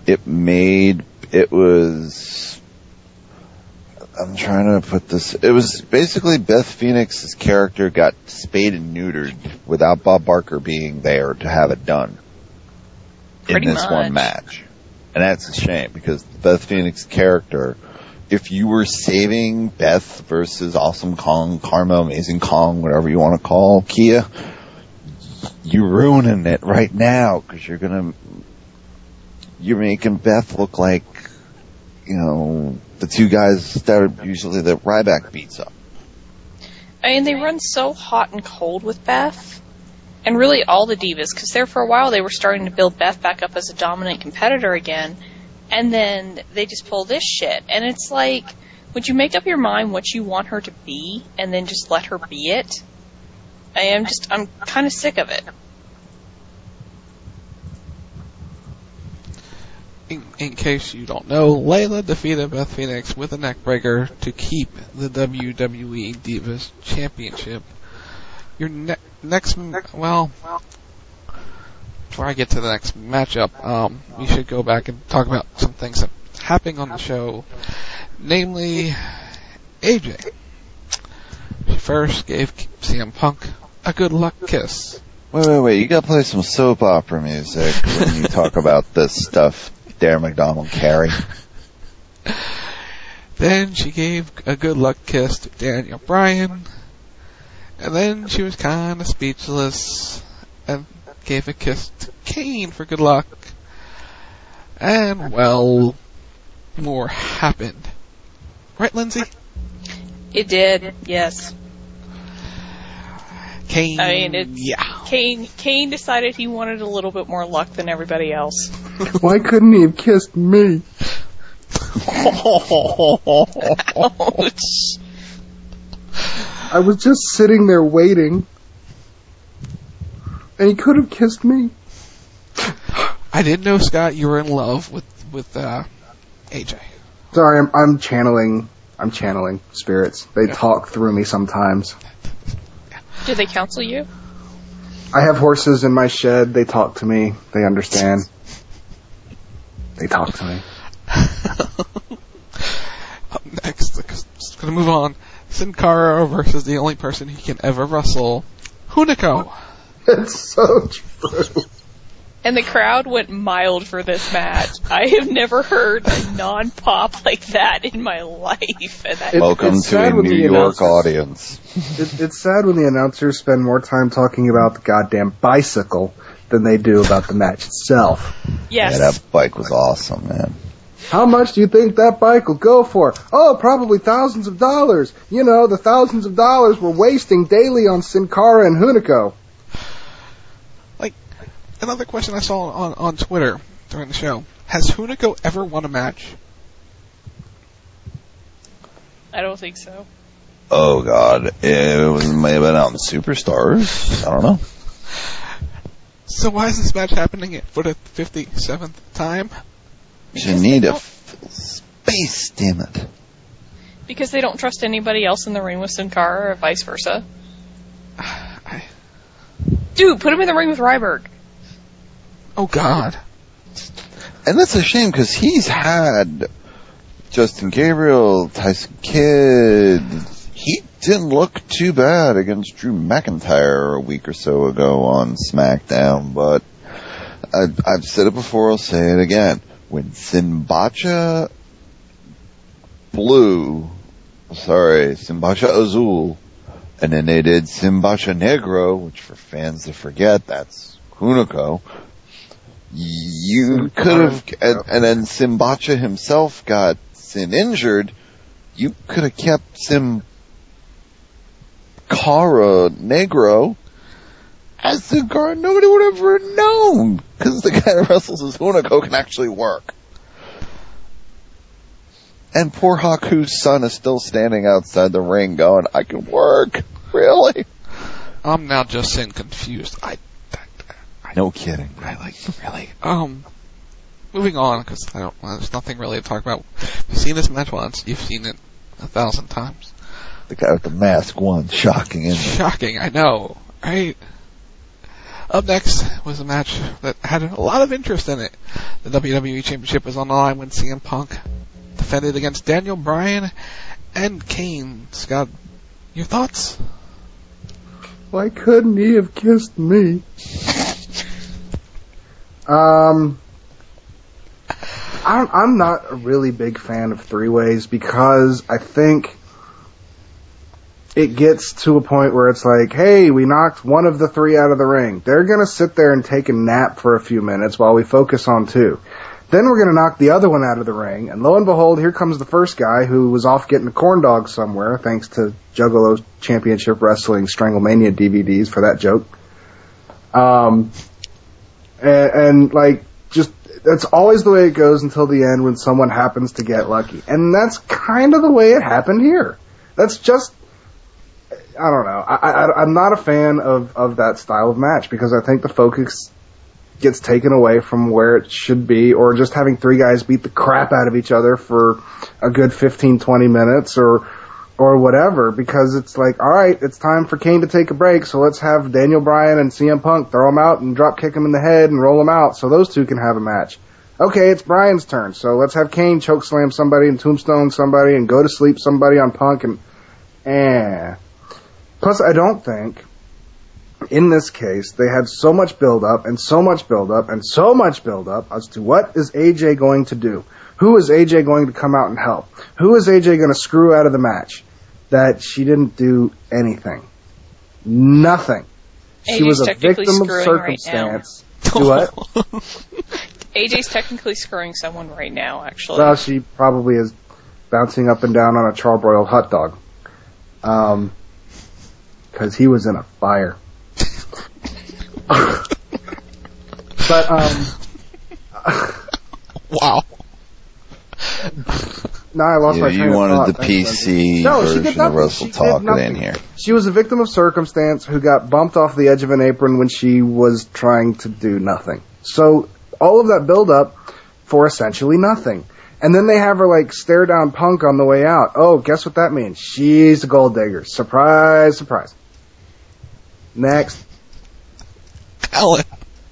trying to put this, it was basically Beth Phoenix's character got spayed and neutered without Bob Barker being there to have it done. Pretty in this much. One match. And that's a shame, because Beth Phoenix's character, if you were saving Beth versus Awesome Kong, Karma, Amazing Kong, whatever you want to call Kia, you're ruining it right now, because you're making Beth look like, the two guys that are usually that Ryback beats up. I mean, they run so hot and cold with Beth, and really all the Divas, because there for a while they were starting to build Beth back up as a dominant competitor again, and then they just pull this shit, and it's like, would you make up your mind what you want her to be, and then just let her be it? I'm kind of sick of it. In case you don't know, Layla defeated Beth Phoenix with a neckbreaker to keep the WWE Divas Championship. Your next, before I get to the next matchup, we should go back and talk about some things that happened on the show, namely AJ. She first gave CM Punk a good luck kiss. Wait, you gotta play some soap opera music when you talk about this stuff. Dare McDonald carry. Then she gave a good luck kiss to Daniel Bryan, and then she was kind of speechless and gave a kiss to Kane for good luck. And, well, more happened. Right, Lindsay? It did, yes. Kane, I mean, Kane decided he wanted a little bit more luck than everybody else. Why couldn't he have kissed me? Ouch. I was just sitting there waiting, and he could have kissed me. I didn't know, Scott, you were in love with AJ. Sorry, I'm channeling spirits. They talk through me sometimes. Did they counsel you? I have horses in my shed. They talk to me. They understand. They talk to me. Up next, just gonna move on. Sin Cara versus the only person he can ever wrestle, Hunico. It's so true. And the crowd went mild for this match. I have never heard a non-pop like that in my life. Welcome to a New York audience. It's sad when the announcers spend more time talking about the goddamn bicycle than they do about the match itself. Yes. Yeah, that bike was awesome, man. How much do you think that bike will go for? Oh, probably thousands of dollars. You know, the thousands of dollars we're wasting daily on Sin Cara and Hunico. Another question I saw on Twitter during the show. Has Hunico ever won a match? I don't think so. Oh, God. It may have been out in Superstars. I don't know. So why is this match happening for the 57th time? You need a space, damn it. Because they don't trust anybody else in the ring with Sin Cara or vice versa. Dude, put him in the ring with Ryberg. Oh, God. And that's a shame because he's had Justin Gabriel, Tyson Kidd. He didn't look too bad against Drew McIntyre a week or so ago on SmackDown, but I've said it before, I'll say it again. When Simbacha Azul, and then they did Simbacha Negro, which for fans to forget, that's Hunico. You could have, and then Simbacha himself got Sin injured. You could have kept Sin Cara Negro as the guard. Nobody would have ever known, because the guy that wrestles as Hunico can actually work. And poor Haku's son is still standing outside the ring going, I can work. Really? I'm now just saying confused. No kidding. Really. Moving on, because there's nothing really to talk about. You've seen this match once. You've seen it 1,000 times. The guy with the mask won. Shocking, isn't it? Shocking, I know. Right? Up next was a match that had a lot of interest in it. The WWE Championship was on the line when CM Punk defended against Daniel Bryan and Kane. Scott, your thoughts? Why couldn't he have kissed me? I'm not a really big fan of three-ways because I think it gets to a point where it's like, hey, we knocked one of the three out of the ring. They're going to sit there and take a nap for a few minutes while we focus on two. Then we're going to knock the other one out of the ring, and lo and behold, here comes the first guy who was off getting a corn dog somewhere, thanks to Juggalo Championship Wrestling Stranglemania DVDs for that joke. And like, just, that's always the way it goes until the end when someone happens to get lucky. And that's kind of the way it happened here. That's just, I don't know. I'm not a fan of that style of match because I think the focus gets taken away from where it should be, or just having three guys beat the crap out of each other for a good 15-20 minutes or whatever, because it's like, all right, it's time for Kane to take a break, so let's have Daniel Bryan and CM Punk throw him out and drop kick him in the head and roll him out so those two can have a match. Okay, it's Bryan's turn, so let's have Kane choke slam somebody and tombstone somebody and go to sleep somebody on Punk and Plus, I don't think in this case, they had so much build-up and so much build-up and so much build-up as to what is AJ going to do. Who is AJ going to come out and help? Who is AJ going to screw out of the match? That she didn't do anything. Nothing. She was a victim of circumstance. Right do what? AJ's technically screwing someone right now, actually. Well, she probably is bouncing up and down on a charbroiled hot dog. Because he was in a fire. But, wow. No, I lost my train of thought. You wanted the PC version of Russell Talk in here. She was a victim of circumstance who got bumped off the edge of an apron when she was trying to do nothing. So, all of that build-up for essentially nothing. And then they have her, like, stare down Punk on the way out. Oh, guess what that means? She's a gold digger. Surprise, surprise. Next. Alan.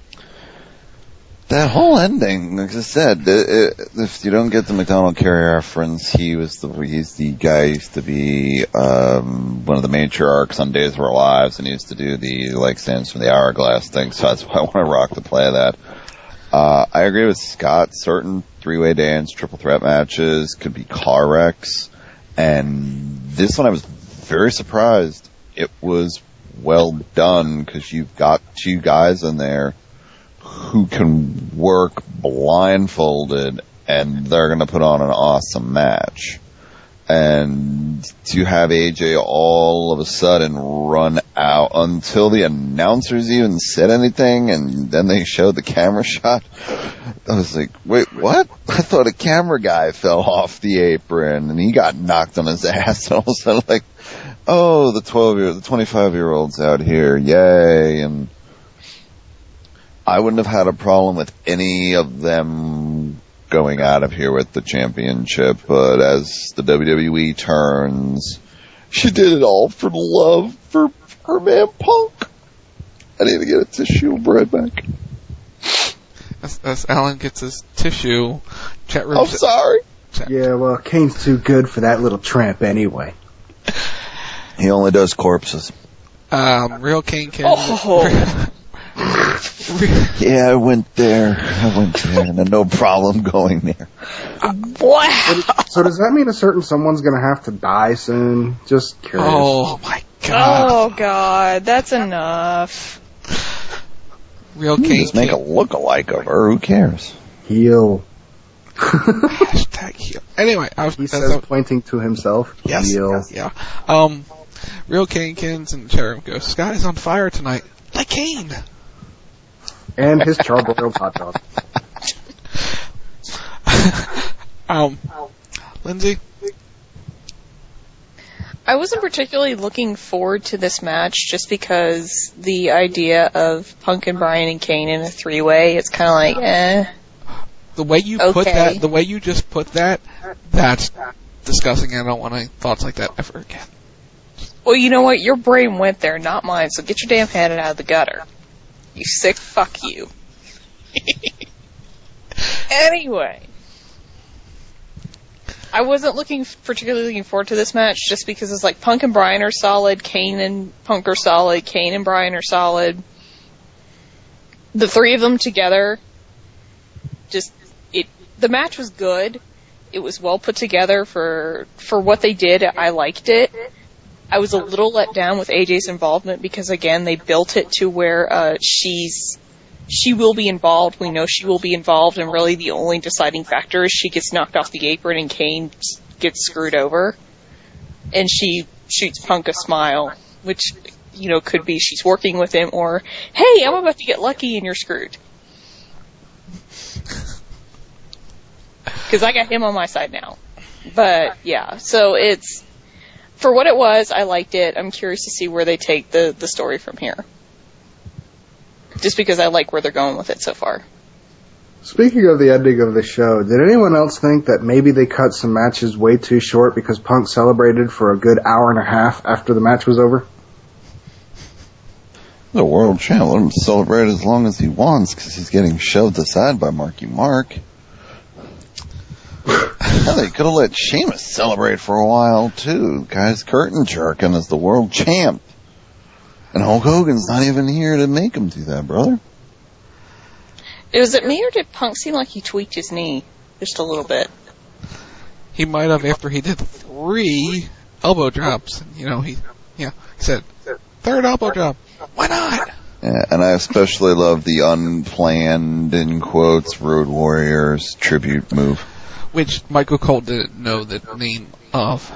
That whole ending, like I said, if you don't get the McDonald Carey reference, he's the guy who used to be one of the matriarchs on Days of Our Lives, and he used to do the like stands from the hourglass thing. So that's why I want to rock to play that. I agree with Scott. Certain three-way dance, triple threat matches could be car wrecks, and this one I was very surprised. It was well done because you've got two guys in there who can work blindfolded, and they're going to put on an awesome match. And to have AJ all of a sudden run out until the announcers even said anything, and then they showed the camera shot, I was like, wait, what? I thought a camera guy fell off the apron, and he got knocked on his ass, and all of a sudden, like, oh, the 25-year-old's out here, yay, and I wouldn't have had a problem with any of them going out of here with the championship, but as the WWE turns, she did it all for love for her man Punk. I need to get a tissue of bread back. As Alan gets his tissue, chat room. I'm sorry. Yeah, well, Kane's too good for that little tramp anyway. He only does corpses. Real Kane can. Oh. Yeah, I went there, and no problem going there. Wow. So does that mean a certain someone's gonna have to die soon? Just curious. Oh my god. Oh god, that's enough. Real Kane Just make a look-alike of her. Who cares? Heal. Hashtag heal. Anyway, he says, pointing to himself. Yes. Heal. Yeah. Real Kanekins and chat room goes, Scott is on fire tonight. Like Kane. And his charbroiled hot dog. Lindsay? I wasn't particularly looking forward to this match just because the idea of Punk and Bryan and Kane in a three-way, it's kind of like, The way you put that, the way you just put that, that's disgusting. I don't want any thoughts like that ever again. Well, you know what? Your brain went there, not mine, so get your damn head out of the gutter. You sick fuck you. Anyway. I wasn't particularly looking forward to this match just because it's like Punk and Bryan are solid, Kane and Punk are solid, Kane and Bryan are solid. The three of them together, the match was good. It was well put together for what they did. I liked it. I was a little let down with AJ's involvement because, again, they built it to where she will be involved. We know she will be involved, and really the only deciding factor is she gets knocked off the apron and Kane gets screwed over. And she shoots Punk a smile, which, could be she's working with him, or, hey, I'm about to get lucky and you're screwed. Because I got him on my side now. But, yeah, so it's... For what it was, I liked it. I'm curious to see where they take the story from here. Just because I like where they're going with it so far. Speaking of the ending of the show, did anyone else think that maybe they cut some matches way too short because Punk celebrated for a good hour and a half after the match was over? The world champ, let him celebrate as long as he wants because he's getting shoved aside by Marky Mark. Hell, they could have let Sheamus celebrate for a while, too. Guy's curtain jerking as the world champ. And Hulk Hogan's not even here to make him do that, brother. Was it me, or did Punk seem like he tweaked his knee just a little bit? He might have after he did 3 elbow drops. He said, 3rd elbow drop. Why not? Yeah, and I especially love the unplanned, in quotes, Road Warriors tribute move. Which Michael Cole didn't know the name of.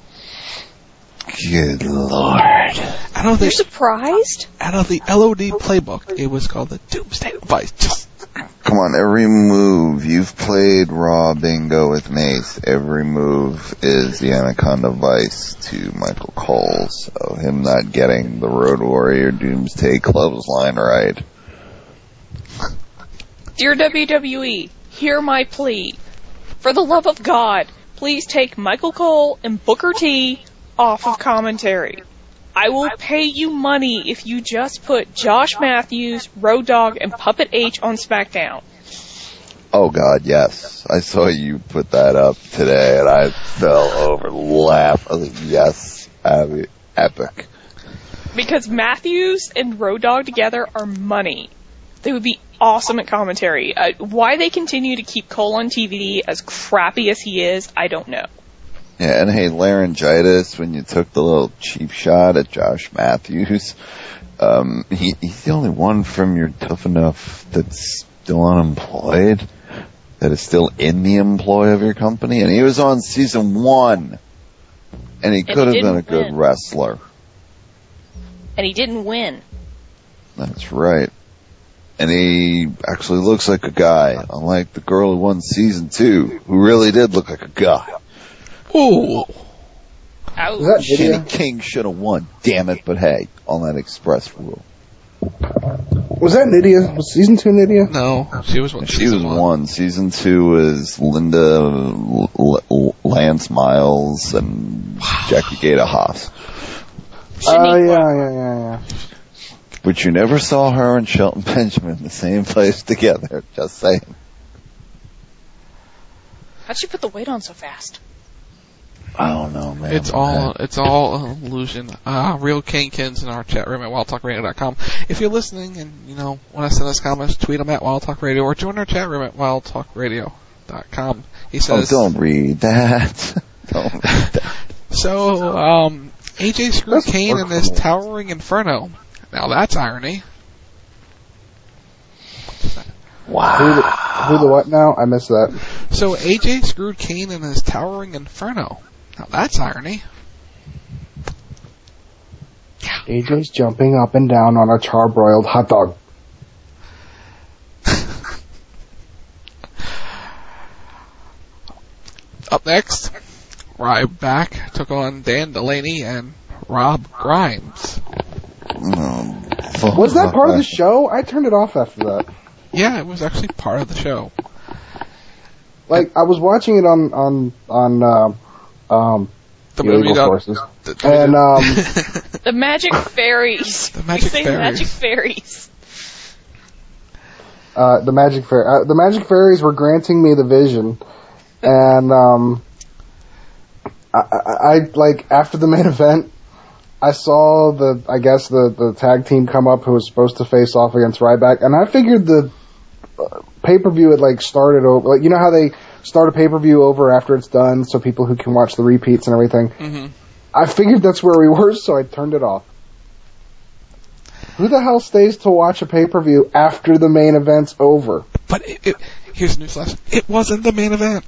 Good Lord. You're surprised? Out of the LOD playbook, it was called the Doomsday Device. Come on, every move. You've played Raw Bingo with Mace. Every move is the Anaconda Vice to Michael Cole. So him not getting the Road Warrior Doomsday clothesline right. Dear WWE, hear my plea. For the love of God, please take Michael Cole and Booker T off of commentary. I will pay you money if you just put Josh Matthews, Road Dogg, and Puppet H on SmackDown. Oh God, yes. I saw you put that up today and I fell over laugh. I was like, yes, Abby, epic. Because Matthews and Road Dogg together are money. They would be awesome at commentary. Why they continue to keep Cole on TV as crappy as he is, I don't know. Yeah, and hey, laryngitis, when you took the little cheap shot at Josh Matthews, he's the only one from your Tough Enough that's still unemployed, that is still in the employ of your company, and he was on season 1, and he could have been a good wrestler. And he didn't win. That's right. And he actually looks like a guy, unlike the girl who won season 2, who really did look like a guy. Ooh. Kenny King should have won, damn it, but hey, on that express rule. Was that Nydia? Was season 2 Nydia? No, she was 1. She was 1. Season 2 was Linda, Lance Miles, and Jackie Gata Haas. Oh, yeah. But you never saw her and Shelton Benjamin in the same place together. Just saying. How'd she put the weight on so fast? I don't know, man. It's all an illusion. Real Kingkins in our chat room at wildtalkradio.com. If you're listening and, want to send us comments, tweet them at Wild Talk Radio or join our chat room at wildtalkradio.com. He says... Oh, don't read that. Don't read that. So, AJ screwed Kane in this towering inferno. Now that's irony. Wow. Who the what now? I missed that. So AJ screwed Kane in his towering inferno. Now that's irony. AJ's jumping up and down on a charbroiled hot dog. Up next, Ryback took on Dan Delaney and Rob Grimes. Was that part of the show? I turned it off after that. Yeah, it was actually part of the show. Like, I was watching it on the illegal sources. And, the Magic Fairies. The Magic Fairies. The Magic Fairies. The Magic Fairies were granting me the vision, and I like after the main event, I saw the tag team come up who was supposed to face off against Ryback, and I figured the pay-per-view had like started over. Like, you know how they start a pay-per-view over after it's done, so people who can watch the repeats and everything. Mm-hmm. I figured that's where we were, so I turned it off. Who the hell stays to watch a pay-per-view after the main event's over? But here's a newsflash. It wasn't the main event.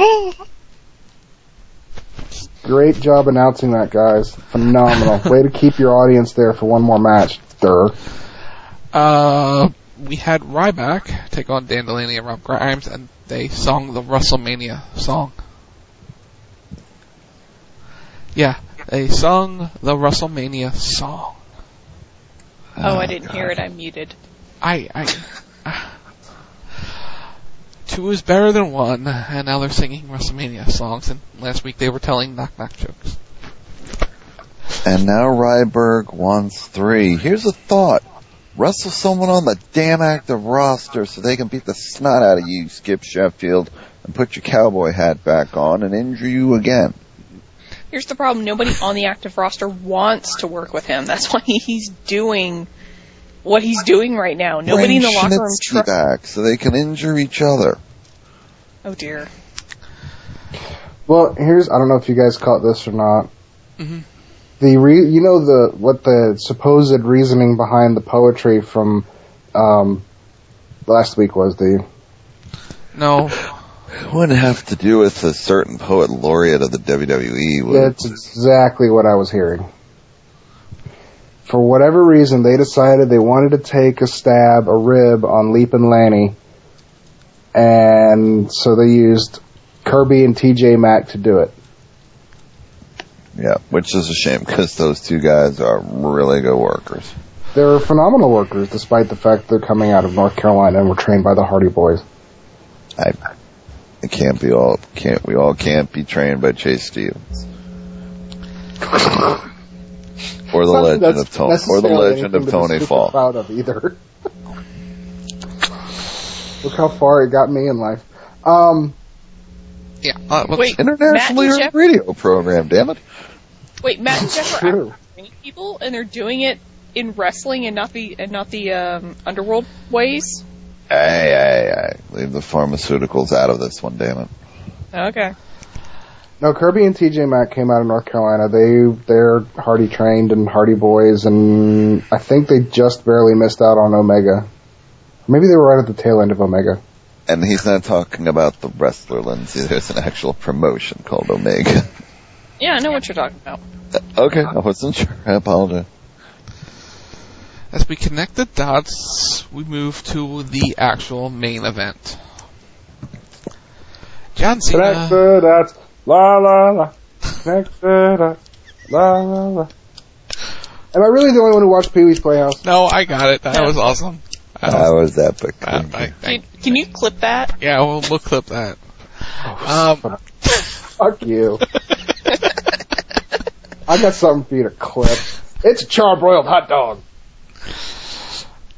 Great job announcing that, guys. Phenomenal. Way to keep your audience there for one more match. We had Ryback take on Dan Delaney and Rob Grimes, and they sung the WrestleMania song. Yeah, they sung the WrestleMania song. Oh, I didn't hear it. I muted. Two is better than one, and now they're singing WrestleMania songs, and last week they were telling knock-knock jokes. And now Ryberg wants 3. Here's a thought. Wrestle someone on the damn active roster so they can beat the snot out of you, Skip Sheffield, and put your cowboy hat back on and injure you again. Here's the problem. Nobody on the active roster wants to work with him. That's why he's doing what he's doing right now. Nobody in the locker room trusts back so they can injure each other. Oh dear. Well, I don't know if you guys caught this or not. Mm-hmm. What the supposed reasoning behind the poetry from last week was, do you? No. It wouldn't have to do with a certain poet laureate of the WWE. That's exactly what I was hearing. For whatever reason, they decided they wanted to take a rib on Leapin' Lanny, and so they used Kirby and TJ Mack to do it. Yeah, which is a shame because those two guys are really good workers. They're phenomenal workers, despite the fact they're coming out of North Carolina and were trained by the Hardy Boys. We all can't be trained by Chase Stevens. Or the legend of Tony Fall. Proud of either. Look how far it got me in life. Wait, internationally Matt and radio program, damn it. Wait, Matt and Jeff are actually training people, and they're doing it in wrestling and not the underworld ways. Hey, leave the pharmaceuticals out of this one, damn it. Okay. No, Kirby and TJ Mack came out of North Carolina. They're Hardy trained and Hardy Boys, and I think they just barely missed out on Omega. Maybe they were right at the tail end of Omega. And he's not talking about the wrestler, Lindsay. There's an actual promotion called Omega. Yeah, I know what you're talking about. Okay, I wasn't sure. I apologize. As we connect the dots, we move to the actual main event. John Cena. Connect the dots, la la la. Connect the dots, la la la. Am I really the only one who watched Pee-wee's Playhouse? No, I got it. That was awesome. That was epic. Can you clip that? Yeah, we'll clip that. Fuck you. I got something for you to clip. It's a charbroiled hot dog.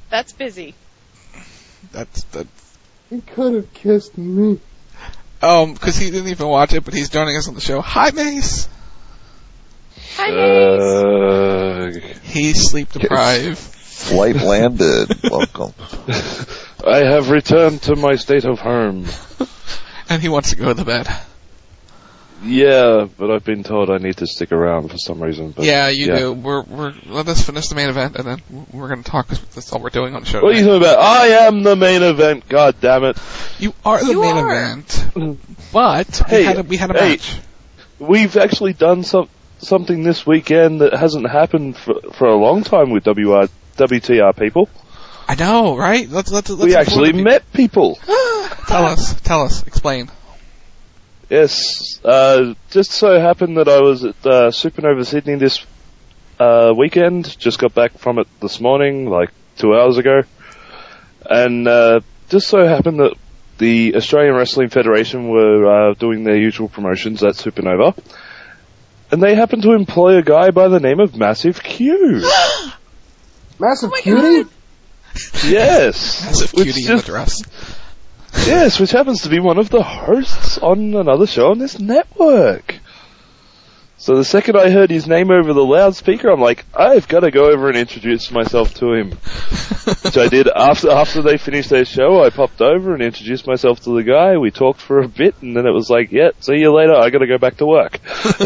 That's busy. That's. He could have kissed me. Because he didn't even watch it, but he's joining us on the show. Hi, Mace. Hi, Mace. He's sleep deprived. Flight landed. Welcome. I have returned to my state of harm. And he wants to go to bed. Yeah, but I've been told I need to stick around for some reason. But yeah, you do. Let us finish the main event, and then we're going to talk, because that's all we're doing on the show. What are you talking about? I am the main event, god damn it. You are the main event, but we had a match. We've actually done something this weekend that hasn't happened for a long time with WTR people. I know, right? Let's we actually met people. Tell us, explain. Yes, just so happened that I was at Supernova Sydney this weekend. Just got back from it this morning, like 2 hours ago. And just so happened that the Australian Wrestling Federation were doing their usual promotions at Supernova. And they happened to employ a guy by the name of Massive Q. Massive Cutie? Yes. Massive Cutie in the dress. Yes, which happens to be one of the hosts on another show on this network. So the second I heard his name over the loudspeaker, I'm like, I've got to go over and introduce myself to him. Which I did after they finished their show. I popped over and introduced myself to the guy. We talked for a bit, and then it was like, yeah, see you later. I got to go back to work.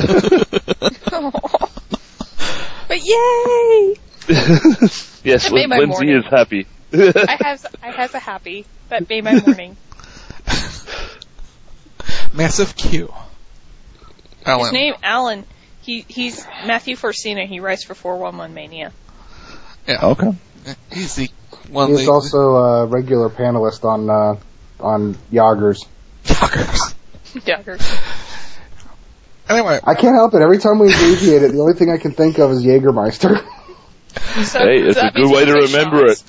But yay! Yes, That made my Lindsay morning. is happy. I have a happy. That made my morning. Massive Q. Alan. His name, Alan. He's Matthew Forsina. He writes for 411 Mania. Yeah. Okay. He's the one. He's also a regular panelist on Yoggers. Yoggers. Anyway, I can't help it. Every time we abbreviate it, the only thing I can think of is Jägermeister. Hey, it's a good way to remember it.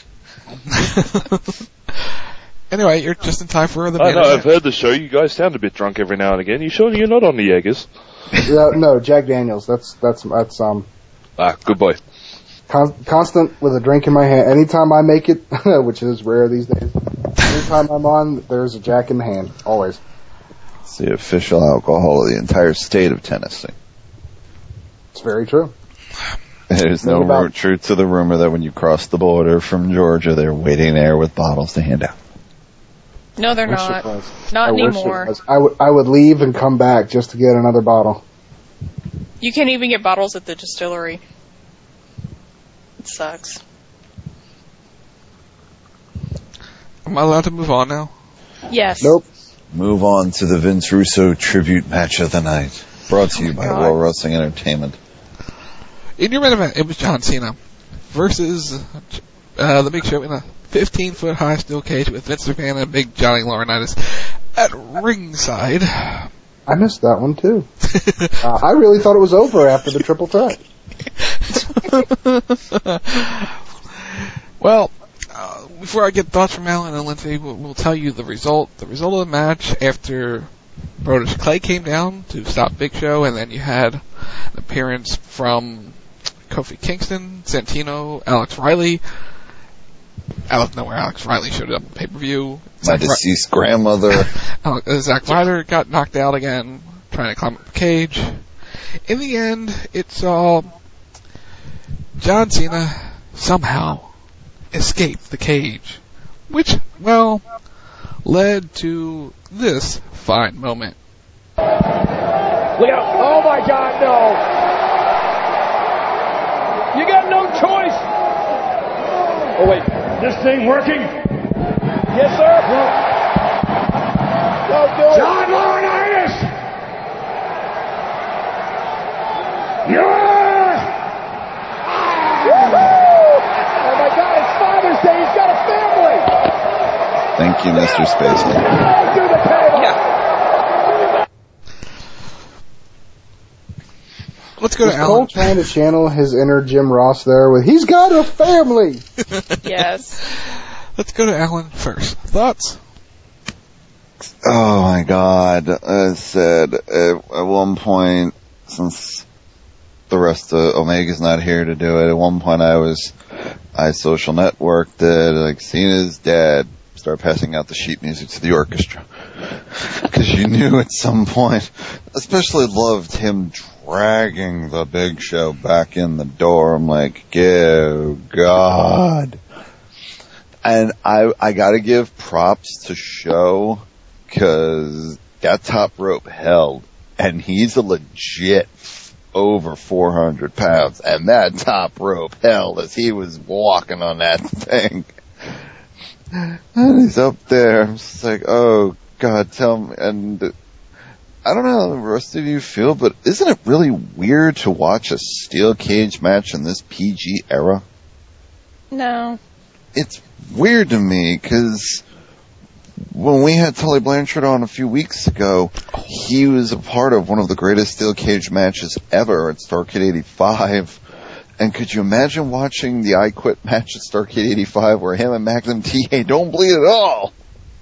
Anyway, you're just in time for the I main know, event. I've heard the show. You guys sound a bit drunk every now and again. You sure you're not on the Jaegers? No, Jack Daniels. That's good boy. Constant with a drink in my hand. Anytime I make it, which is rare these days, anytime I'm on, there's a Jack in the hand. Always. It's the official alcohol of the entire state of Tennessee. It's very true. There's no truth to the rumor that when you cross the border from Georgia, they're waiting there with bottles to hand out. No, they're not. Not anymore. I would leave and come back just to get another bottle. You can't even get bottles at the distillery. It sucks. Am I allowed to move on now? Yes. Nope. Move on to the Vince Russo tribute match of the night. Brought to you by World Wrestling Entertainment. In your main event, it was John Cena versus the Big Show in a 15-foot high steel cage with Vince McMahon and Big Johnny Laurinaitis at ringside. I missed that one too. I really thought it was over after the triple threat. Well, before I get thoughts from Alan and Lindsay, we'll tell you the result. The result of the match after Brodus Clay came down to stop Big Show, and then you had an appearance from Kofi Kingston, Santino, Alex Riley. Out of nowhere, Alex Riley showed up on pay-per-view. My deceased grandmother. Zack Ryder got knocked out again, trying to climb up the cage. In the end, it saw John Cena somehow escape the cage, which, well, led to this fine moment. Look out. Oh my God, no. You got no choice. Oh wait, this thing working? Yes, sir. Don't do it. John Laurinaitis. Yes. Oh my God, it's Father's Day. He's got a family. Thank you, Mr. Spaceman. Do the table. Yeah. Let's go to Alan. Cole trying to channel his inner Jim Ross there with, he's got a family! Yes. Let's go to Alan first. Thoughts? Oh my God. I said, at one point, since the rest of Omega's not here to do it. At one point I social networked it, like Cena's dead, start passing out the sheet music to the orchestra. Because you knew at some point, especially loved him dragging the Big Show back in the door. I'm like, oh God. And I gotta give props to Show, cause that top rope held, and he's a legit over 400 pounds, and that top rope held as he was walking on that thing. And he's up there, I'm just like, oh God, tell me, and I don't know how the rest of you feel, but isn't it really weird to watch a steel cage match in this PG era? No. It's weird to me, because when we had Tully Blanchard on a few weeks ago, he was a part of one of the greatest steel cage matches ever at Starrcade 85. And could you imagine watching the I Quit match at Starrcade 85 where him and Magnum TA don't bleed at all?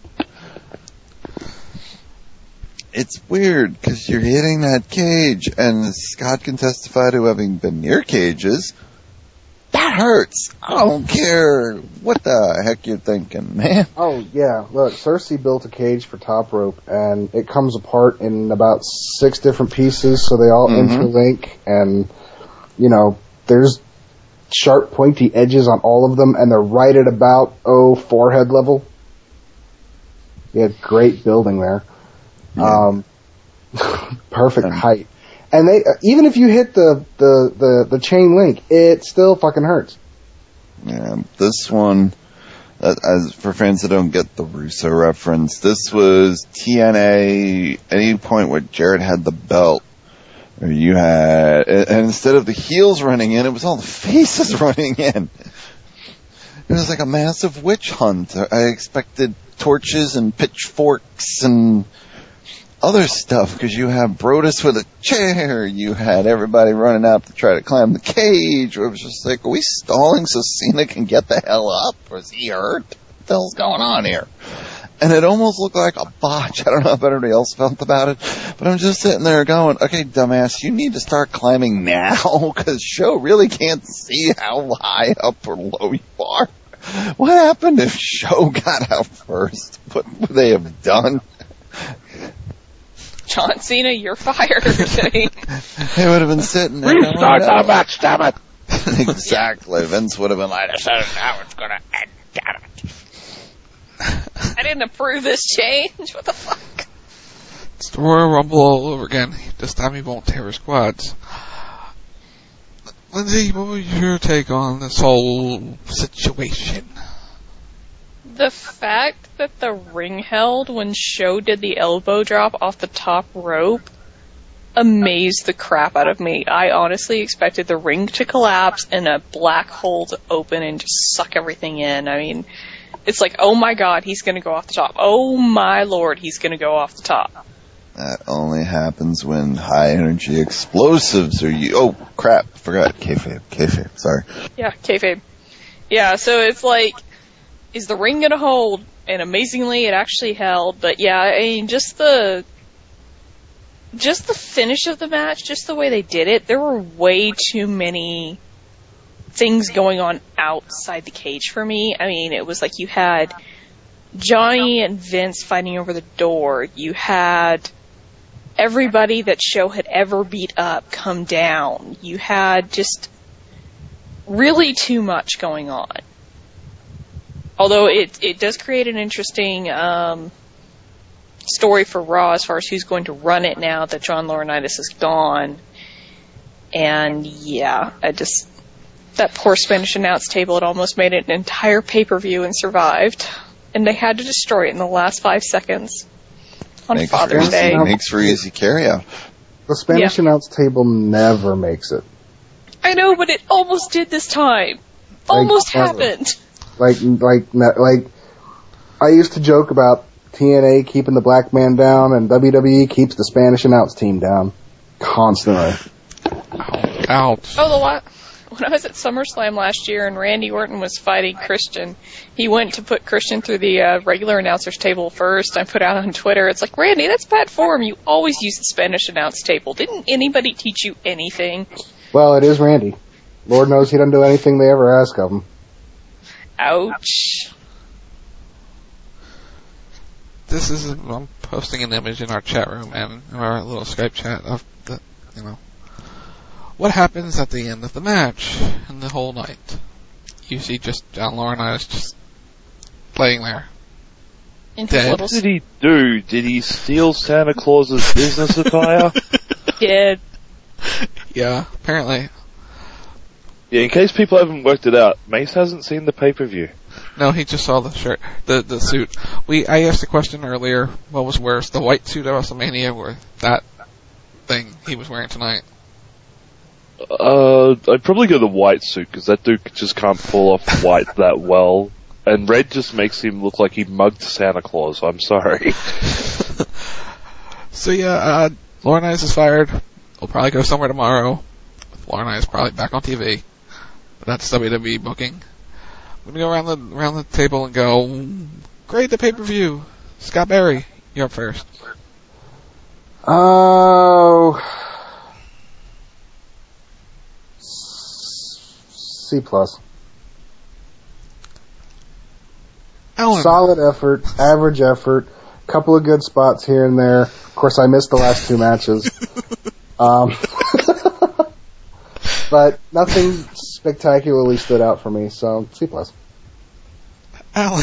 It's weird, because you're hitting that cage, and Scott can testify to having been near cages. That hurts. I don't care what the heck you're thinking, man. Oh, yeah. Look, Cersei built a cage for Top Rope, and it comes apart in about 6 different pieces, so they all interlink, and, you know, there's sharp, pointy edges on all of them, and they're right at about, forehead level. You had great building there. Yeah. Perfect height. And they, even if you hit the chain link, it still fucking hurts. Yeah, this one, as for fans that don't get the Russo reference, this was TNA, any point where Jarrett had the belt, or you had, and instead of the heels running in, it was all the faces running in. It was like a massive witch hunt. I expected torches and pitchforks and other stuff, because you have Brodus with a chair, you had everybody running out to try to climb the cage. It was just like, are we stalling so Cena can get the hell up? Or is he hurt? What the hell's going on here? And it almost looked like a botch. I don't know if everybody else felt about it, but I'm just sitting there going, okay, dumbass, you need to start climbing now, because Show really can't see how high up or low you are. What happened if Show got out first? What would they have done? John Cena, you're fired. They would have been sitting there. Restart the match, damn it. Exactly. Vince would have been like, this is how it's going to end. Damn it. I didn't approve this change. What the fuck? It's the Royal Rumble all over again. This time he won't tear his quads. Lindsay, what was your take on this whole situation? The fact that the ring held when Show did the elbow drop off the top rope amazed the crap out of me. I honestly expected the ring to collapse and a black hole to open and just suck everything in. I mean, it's like, oh my god, he's gonna go off the top. Oh my lord, he's gonna go off the top. That only happens when high energy explosives are you. Oh crap, forgot. Kayfabe, sorry. Yeah, kayfabe. Yeah, so it's like, is the ring gonna hold? And amazingly, it actually held. But yeah, I mean, just the finish of the match, just the way they did it, there were way too many things going on outside the cage for me. I mean, it was like you had Johnny and Vince fighting over the door. You had everybody that Show had ever beat up come down. You had just really too much going on. Although it does create an interesting story for Raw as far as who's going to run it now that John Laurinaitis is gone. And yeah, that poor Spanish announce table, it almost made it an entire pay-per-view and survived. And they had to destroy it in the last 5 seconds on Father's Day. Makes for easy carryout. The Spanish announce table never makes it. I know, but it almost did this time. Almost happened. Like, I used to joke about TNA keeping the black man down, and WWE keeps the Spanish announce team down. Constantly. Ouch. Oh, when I was at SummerSlam last year and Randy Orton was fighting Christian, he went to put Christian through the regular announcer's table first. I put out on Twitter, it's like, Randy, that's bad form. You always use the Spanish announce table. Didn't anybody teach you anything? Well, it is Randy. Lord knows he doesn't do anything they ever ask of him. Ouch. I'm posting an image in our chat room and our little Skype chat of what happens at the end of the match and the whole night. You see just John Laurinaitis just laying there. Dead. What did he do? Did he steal Santa Claus's business attire? Did. Yeah, apparently. Yeah, in case people haven't worked it out, Mace hasn't seen the pay-per-view. No, he just saw the shirt, the suit. I asked a question earlier, what was worse, the white suit at WrestleMania or that thing he was wearing tonight? I'd probably go the white suit, because that dude just can't pull off white that well. And red just makes him look like he mugged Santa Claus. I'm sorry. So yeah, Laurinaitis is fired. He'll probably go somewhere tomorrow. Laurinaitis is probably back on TV. That's WWE booking. I'm gonna go around the table and go, grade the pay-per-view. Scott Berry, you're up first. Oh, C+. Alan. Solid effort, average effort, couple of good spots here and there. Of course, I missed the last two matches. But nothing spectacularly stood out for me, so C+. Alan.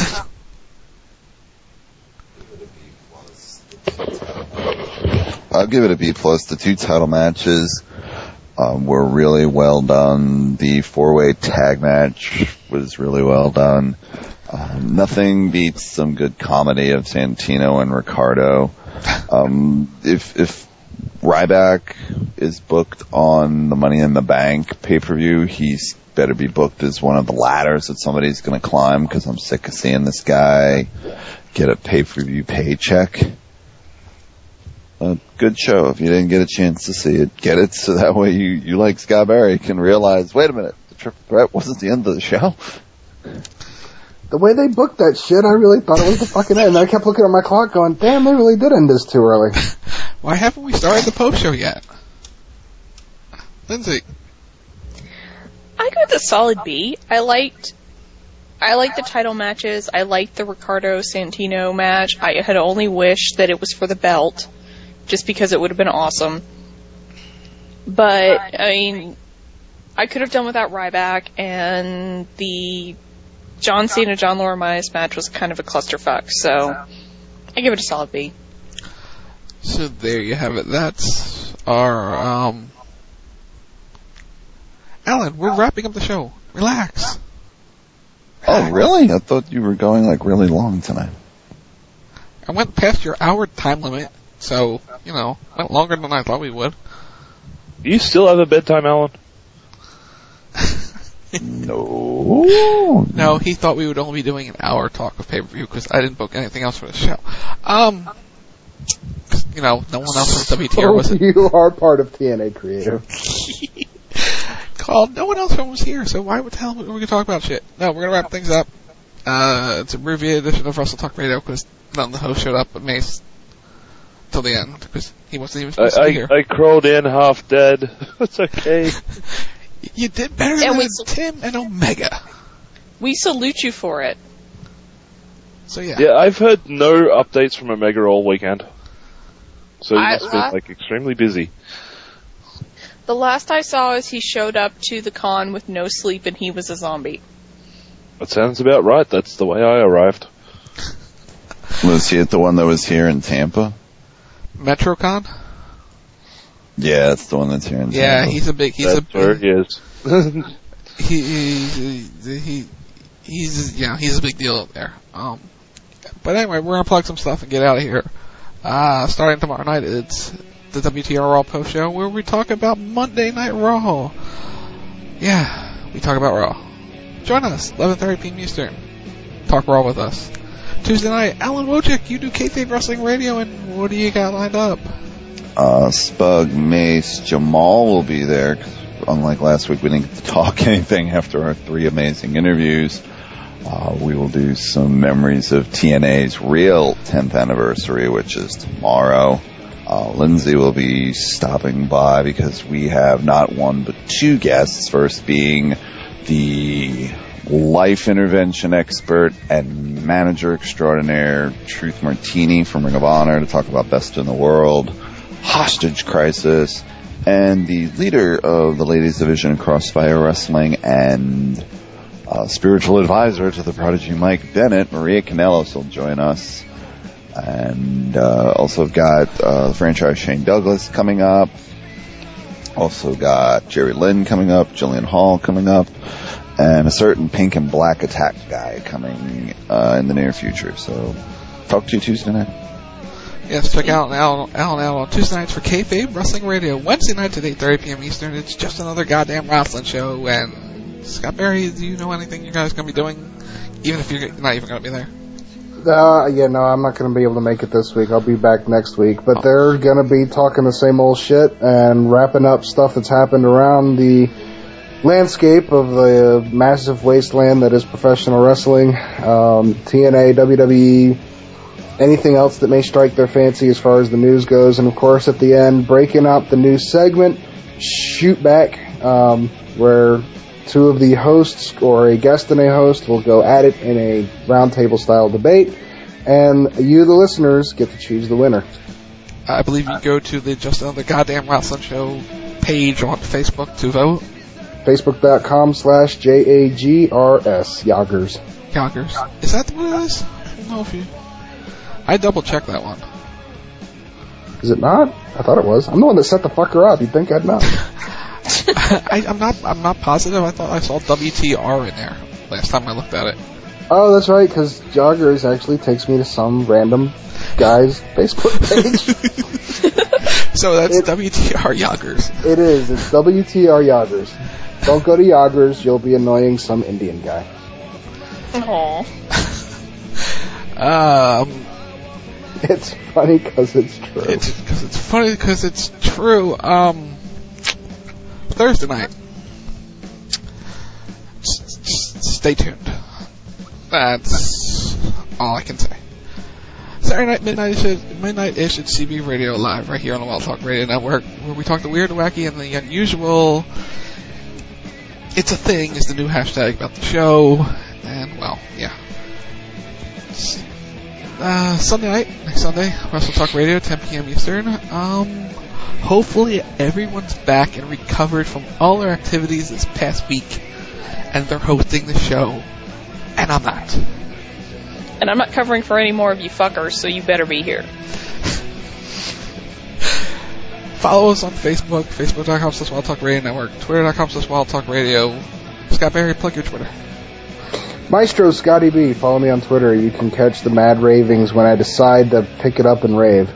I'll give it a B+. The two title matches were really well done. The four-way tag match was really well done. Nothing beats some good comedy of Santino and Ricardo. If Ryback is booked on the Money in the Bank pay-per-view, he's better be booked as one of the ladders that somebody's going to climb, because I'm sick of seeing this guy get a pay-per-view paycheck. A good show. If you didn't get a chance to see it, get it, so that way you like Scott Berry, can realize, wait a minute, the triple threat wasn't the end of the show. The way they booked that shit, I really thought it was the fucking end. I kept looking at my clock going, damn, they really did end this too early. Why haven't we started the post-show yet? Lindsay. I go with a solid B. I liked the title matches. I liked the Ricardo Santino match. I had only wished that it was for the belt, just because it would have been awesome. But, I mean, I could have done without Ryback, and the John Cena, John Laurinaitis match was kind of a clusterfuck, so I give it a solid B. So there you have it. That's our, Alan, we're wrapping up the show. Relax. Oh, really? I thought you were going like really long tonight. I went past your hour time limit, so, went longer than I thought we would. You still have a bedtime, Alan? No. No, he thought we would only be doing an hour talk of pay-per-view because I didn't book anything else for the show. No one else from WTR was it. You are part of TNA Creative. No one else was here, so why would the hell we going to talk about shit? No, we're going to wrap things up. It's a abbreviated edition of Wrestle Talk Radio because none of the hosts showed up but Mace till the end because he wasn't even supposed to be here. I crawled in half dead. It's okay. You did better than Tim and Omega. We salute you for it. So yeah. Yeah, I've heard no updates from Omega all weekend. So he must be extremely busy. The last I saw is he showed up to the con with no sleep and he was a zombie. That sounds about right. That's the way I arrived. Was he the one that was here in Tampa? MetroCon? Yeah, it's the one that's here in Tampa. Yeah, he's a big where he is. he's a big deal up there. But anyway, we're gonna plug some stuff and get out of here. Starting tomorrow night, it's the WTR Raw post show where we talk about Monday Night Raw. Yeah, we talk about Raw. Join us, 11:30 p.m. Eastern. Talk Raw with us. Tuesday night, Alan Wojcik, you do Kayfabe Wrestling Radio, and what do you got lined up? Spug, Mace, Jamal will be there. 'Cause unlike last week, we didn't get to talk anything after our 3 amazing interviews. We will do some memories of TNA's real 10th anniversary, which is tomorrow. Lindsay will be stopping by because we have not one but two guests. First being the life intervention expert and manager extraordinaire, Truth Martini from Ring of Honor, to talk about Best in the World, Hostage Crisis, and the leader of the Ladies Division of Crossfire Wrestling and spiritual advisor to the prodigy Mike Bennett, Maria Kanellos, will join us. And also got the franchise Shane Douglas coming up. Also got Jerry Lynn coming up, Jillian Hall coming up, and a certain pink and black attack guy coming in the near future. So talk to you Tuesday night. Yes, check out Alan on Tuesday nights for Kayfabe Wrestling Radio. Wednesday nights at 8:30 p.m. Eastern. It's just another goddamn wrestling show. And Scott Berry, do you know anything you guys are going to be doing? Even if you're not even going to be there? No, I'm not going to be able to make it this week. I'll be back next week. But they're going to be talking the same old shit and wrapping up stuff that's happened around the landscape of the massive wasteland that is professional wrestling. TNA, WWE, anything else that may strike their fancy as far as the news goes. And, of course, at the end, breaking out the news segment, Shoot Back, where two of the hosts or a guest and a host will go at it in a roundtable style debate, and you, the listeners, get to choose the winner. I believe you go to the Just Another Goddamn Wrestling Show page on Facebook to vote. Facebook.com/JAGRS, Yoggers. Yoggers. Is that what it is? I don't know if you... I double checked that one. Is it not? I thought it was. I'm the one that set the fucker up. You'd think I'd know. I'm not positive. I thought I saw WTR in there last time I looked at it. Oh, that's right, because Joggers actually takes me to some random guy's Facebook page. So that's WTR Yoggers. It is. It's WTR Yoggers. Don't go to Yoggers. You'll be annoying some Indian guy. Aww. It's funny because it's true. It's funny because it's true. Thursday night. Stay tuned. That's all I can say. Saturday night, midnight-ish at CB Radio Live, right here on the Wild Talk Radio Network, where we talk the weird, wacky, and the unusual. It's a thing is the new hashtag about the show, and well, yeah. Sunday night, next Sunday, Wrestle Talk Radio, 10 p.m. Eastern. Hopefully everyone's back and recovered from all their activities this past week, and they're hosting the show, and I'm not. And I'm not covering for any more of you fuckers, so you better be here. Follow us on Facebook, facebook.com/Wild Talk Radio Network, twitter.com/Wild Talk Radio. Scott Berry, plug your Twitter. Maestro Scotty B, follow me on Twitter. You can catch the mad ravings when I decide to pick it up and rave.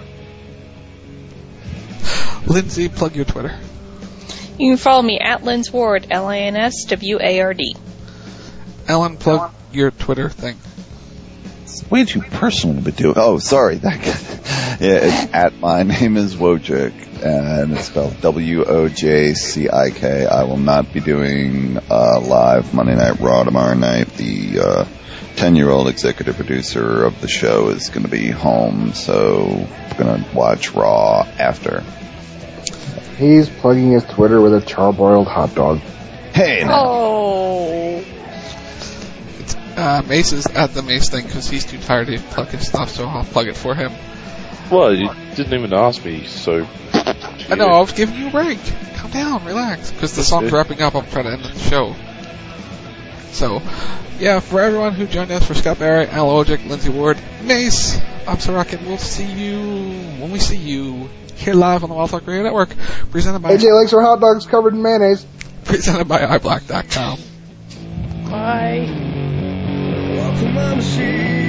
Lindsay, plug your Twitter. You can follow me at Linz Ward, LINSWARD. Ellen, plug your Twitter thing. It's way too personal to do. Oh, sorry. Yeah, it's at my name is Wojcik, and it's spelled WOJCIK. I will not be doing live Monday Night Raw tomorrow night. The 10-year-old executive producer of the show is going to be home, so I'm going to watch Raw after. He's plugging his Twitter with a charbroiled hot dog. Hey, now. Oh. Mace is at the Mace thing because he's too tired to plug his stuff, so I'll plug it for him. Well, you didn't even ask me, so... I know, I was giving you a break. Calm down, relax. Because the song's wrapping up, I'm trying to end the show. So, yeah, for everyone who joined us, for Scott Barrett, Al Wojcik, Lindsay Ward, Mace, I'm Sorokin. We'll see you when we see you here live on the Wild Talk Radio Network. Presented by... AJ likes her hot dogs covered in mayonnaise. Presented by iBlock.com. Bye. Welcome, I'm